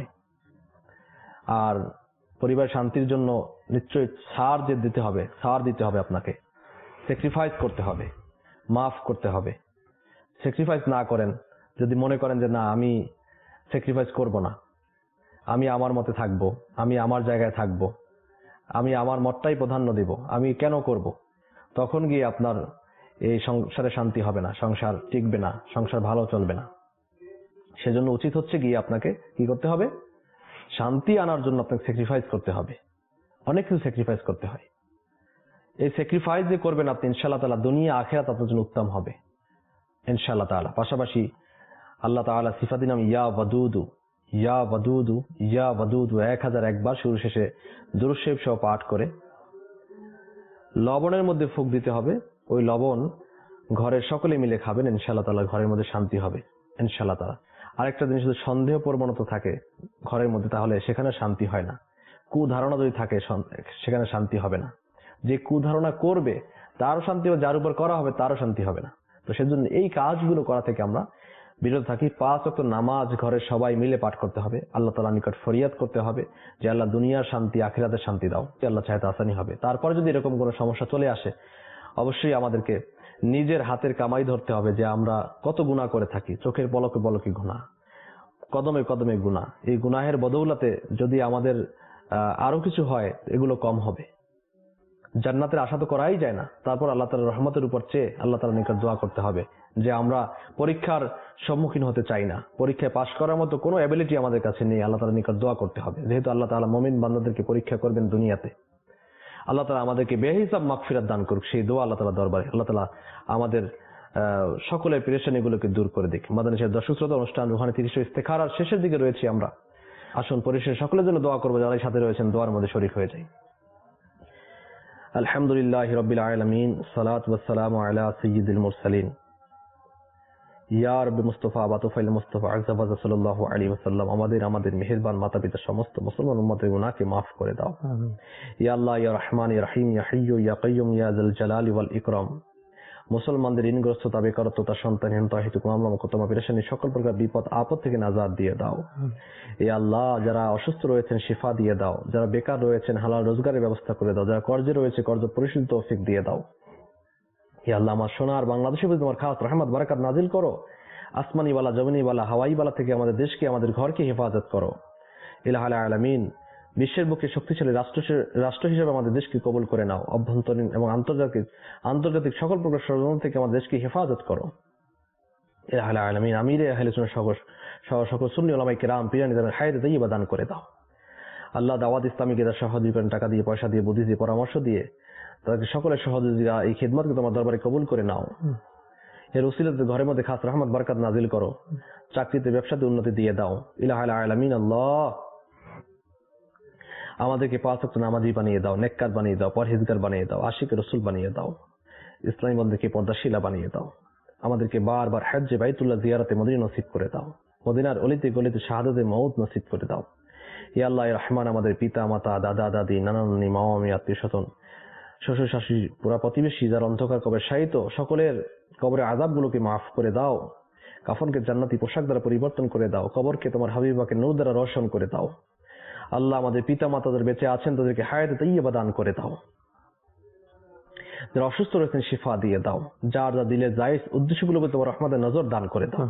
আর পরিবারের শান্তির জন্য নিশ্চয়ই ছাড় যে দিতে হবে, ছাড় দিতে হবে, আপনাকে স্যাক্রিফাইস করতে হবে, মাফ করতে হবে। স্যাক্রিফাইস না করেন, যদি মনে করেন যে না আমি স্যাক্রিফাইস করব না, আমি আমার মতে থাকব, আমি আমার জায়গায় থাকব, আমি আমার মতটাই প্রাধান্য দেব, আমি কেন করব, তখন গিয়ে আপনার এই সংসারে শান্তি হবে না, সংসার টিকবে না, সংসার ভালো চলবে না। সেজন্য উচিত হচ্ছে গিয়ে আপনাকে কি করতে হবে, শান্তি আনার জন্য আপনাকে স্যাক্রিফাইস করতে হবে, অনেক কিছু স্যাক্রিফাইস করতে হয়। এই স্যাক্রিফাইস যে করবেন আপনি, ইনশাআল্লাহ তাআলা দুনিয়া আখিরাত আপনার জন্য উত্তম হবে ইনশাআল্লাহ তাআলা। পাশাপাশি আল্লাহ তাআলা সিফাতি নাম ইয়া ওয়াদুদু, ইয়া ওয়াদুদু, ইয়া ওয়াদুদু এক হাজার একবার শুরু শেষে দুরূদ শরীফ সহ পাঠ করে লবণের মধ্যে ফুঁক দিতে হবে। ওই লবণ ঘরের সকলে মিলে খাবেন, ইনশাআল্লাহ তাআলা ঘরের মধ্যে শান্তি হবে ইনশাআল্লাহ তাআলা। আরেকটা জিনিস যদি সন্দেহ প্রবণতা থাকে ঘরের মধ্যে, তাহলে সেখানে শান্তি হয় না। কুধারণা যদি থাকে সেখানে শান্তি হবে না। যে কুধারণা করবে তারও শান্তি হবে, যার উপর করা হবে তারও শান্তি হবে না। তো সেজন্য এই কাজগুলো করা থেকে আমরা বিরত থাকি। পাঁচ ওয়াক্ত নামাজ ঘরের সবাই মিলে পাঠ করতে হবে, আল্লাহ তাআলার নিকট ফরিয়াদ করতে হবে যে আল্লাহ দুনিয়ার শান্তি আখিরাতের শান্তি দাও, আল্লাহ চাইতে আসানি হবে। তারপরে যদি এরকম কোনো সমস্যা চলে আসে, অবশ্যই আমাদেরকে নিজের হাতের কামাই ধরতে হবে যে আমরা কত গুনাহ করে থাকি, চোখের পলকে পলকে গুনাহ, কদমে কদমে গুনাহ। এই গুনাহের বদৌলতে যদি আমাদের আরো কিছু হয় এগুলো কম হবে। জান্নাতের আশা তো করাই যায় না, তারপর আল্লাহ তাআলার রহমতের উপর চেয়ে আল্লাহ তাআলার নিকট দোয়া করতে হবে যে আমরা পরীক্ষার সম্মুখীন হতে চাই না, পরীক্ষায় পাশ করার মতো কোনো অ্যাবিলিটি আমাদের কাছে নেই, আল্লাহ তাআলার নিকট দোয়া করতে হবে। যেহেতু আল্লাহ তাআলা মুমিন বান্দাদেরকে পরীক্ষা করবেন দুনিয়াতে, আল্লাহ তাআলা আমাদেরকে বেহিসাব মাগফিরাত দান করুক, সেই দোয়া আল্লাহ তাআলা দরবারে। আল্লাহ তাআলা আমাদের সকলের পেরেশানিগুলোকে দূর করে দিক। মাদানী সাহেব দর্শক শ্রোতা, অনুষ্ঠান রুহানি তিরিশ ইস্তেখারার শেষের দিকে রয়েছি আমরা। আসুন পরিশেষে সকলের জন্য দোয়া করবো, যারা সাথে রয়েছেন দোয়ার মধ্যে শরীক হয়ে যায়। আলহামদুলিল্লাহি রাব্বিল আলামিন, সালাতু ওয়াসসালামু আলা সাইয়্যিদিল মুরসালিন, ইয়া রাব্বি মুস্তাফা বাতুফাইল মুস্তাফা আযযাবাজ সাল্লাল্লাহু আলাইহি ওয়াসাল্লাম। আমাদের আমাদের মেহেরবান মাতা পিতা সমস্ত মুসলমান উম্মতের গুনাহকে maaf করে দাও। আমিন। ইয়া আল্লাহ, ইয়া রহমান, ইয়া রহিম, ইয়া হাইয়্যু ইয়া কাইয়্যুম, ইয়া যাল জালালি ওয়াল ইকরাম। মুসলমানদের ঋণগ্রস্ততা, বেকারত্বতা, সন্তানহীনতা, হেতু মামলা মোকদ্দমা, পেরেশানি, সকল প্রকার বিপদ আপদ থেকে নাজাত দিয়ে দাও। ইয়া আল্লাহ, যারা অসুস্থ রয়েছেন শিফা দিয়ে দাও, যারা বেকার রয়েছেন হালাল রোজগারের ব্যবস্থা করে দাও, যারা কর্জে রয়েছে কর্জ পরিশোধ তৌফিক দিয়ে দাও। ইয়া আল্লাহ, আমার সোনার বাংলাদেশের প্রতি তোমার খাস রহমত বারাকাত নাজিল করো। আসমানি ওয়ালা, জমিনি ওয়ালা, হাওয়াই ওয়ালা থেকে আমাদের দেশকে, আমাদের ঘরকে হেফাজত করো। ইলাহুল আলামিন, বিশ্বের বুকে শক্তিশালী রাষ্ট্র রাষ্ট্র হিসেবে আমাদের দেশকে কবুল করে নাও। অভ্যন্তরীণ এবং আন্তর্জাতিক আন্তর্জাতিক সকল প্রকার ষড়যন্ত্র থেকে আমাদের দেশকে হেফাজত করো। ইলাহুল আলামিন, আমিরে আহলে সুন্নাহ সহ সকল সুন্নি উলামায়ে কেরাম পীরানিদের হায়াতে তাইয়্যিবা দান করে দাও। আল্লাহ, দাওয়াত ইসলামীকে তার সহযোগিতা, টাকা দিয়ে, পয়সা দিয়ে, বুদ্ধি দিয়ে, পরামর্শ দিয়ে, তাদেরকে সকলের সহযোগিতা, এই খিদমতকে তোমার দরবারে কবুল করে নাও। এর উসিলাতে ঘরের মধ্যে খাস রহমত বরকত নাজিল করো। চাকরিতে, ব্যবসাতে উন্নতি দিয়ে দাও। ইলাহুল আলামিন, আল্লাহ আমাদেরকে পাঁচ ওয়াক্ত নামাজি বানিয়ে দাও, নেককার বানিয়ে দাও, পরহেজগার বানিয়ে দাও, আশিক রাসূল বানিয়ে দাও, ইসলামী বন্ধুকে পর্দাশীলা বানিয়ে দাও। আমাদেরকে বারবার হজ্জে বাইতুল্লাহ জিয়ারতে মদিনা নসিব করে দাও। মদিনার অলিতে গলিতে শাহাদাতে মউত নসিব করে দাও। ইয়া আল্লাহ, ইয়া রহমান, আমাদের পিতা মাতা, দাদা দাদি, নানা নানি, মামা মামি, আত্মীয় স্বজন, শ্বশুর শাশুড়ি, পুরা প্রতিবেশী, যারা অন্ধকার কবরে শায়িত, সকলের কবরের আযাবগুলোকে মাফ করে দাও। কাফনকে জান্নাতি পোশাক দ্বারা পরিবর্তন করে দাও। কবরকে তোমার হাবিবাকে নূর দ্বারা রোশন করে দাও। আল্লাহ, আমাদের পিতা মাতাদের বেঁচে আছেন, তাদেরকে হায়াতে তাইয়্যিবা দান করে দাও। যারা অসুস্থ রয়েছেন শিফা দিয়ে দাও। যার যা দিলে জায়েজ উদ্দেশ্যগুলোকে তোমার রহমতের নজর দান করে দাও।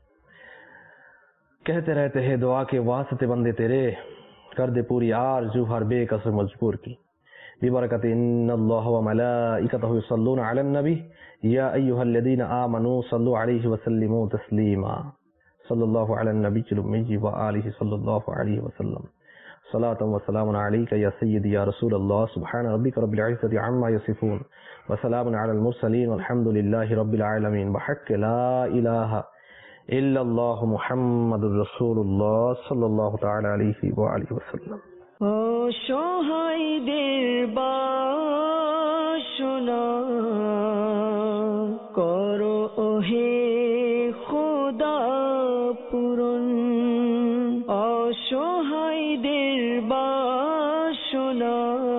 कहते रहते हैं दुआ के वास्ते बंदे तेरे, कर दे पूरी आरज़ू हर बेकसर मजबूर की। बिबरकत इन्नल्लाह व मलाइकतहु युसल्लूना अलन नबी या अय्युहल्लज़ीना आमनू सल्लु अलैहि व सल्लिमू तस्लीमा। सल्लल्लाहु अलन नबिय्यिल उम्मी व आलिहि सल्लल्लाहु अलैहि वसल्लम। सलातु व सलामुन अलैका या सय्यदी या रसूलल्लाह। सुब्हान रब्बिका रब्बिल इज्जति अम्मा यसिफून व सलामुन अलल मुरसलीन वल्हम्दुलिल्लाहि रब्बिल आलमीन। बहक़्क़ि ला इलाहा ইল্লাল্লাহু মুহাম্মাদুর রাসূলুল্লাহ সাল্লাল্লাহু তাআলা আলাইহি ওয়া আলিহি ওয়াসাল্লাম। অসহায়দের বাসনা করো ওহে খোদা পুরো। অসহায়দের বাসনা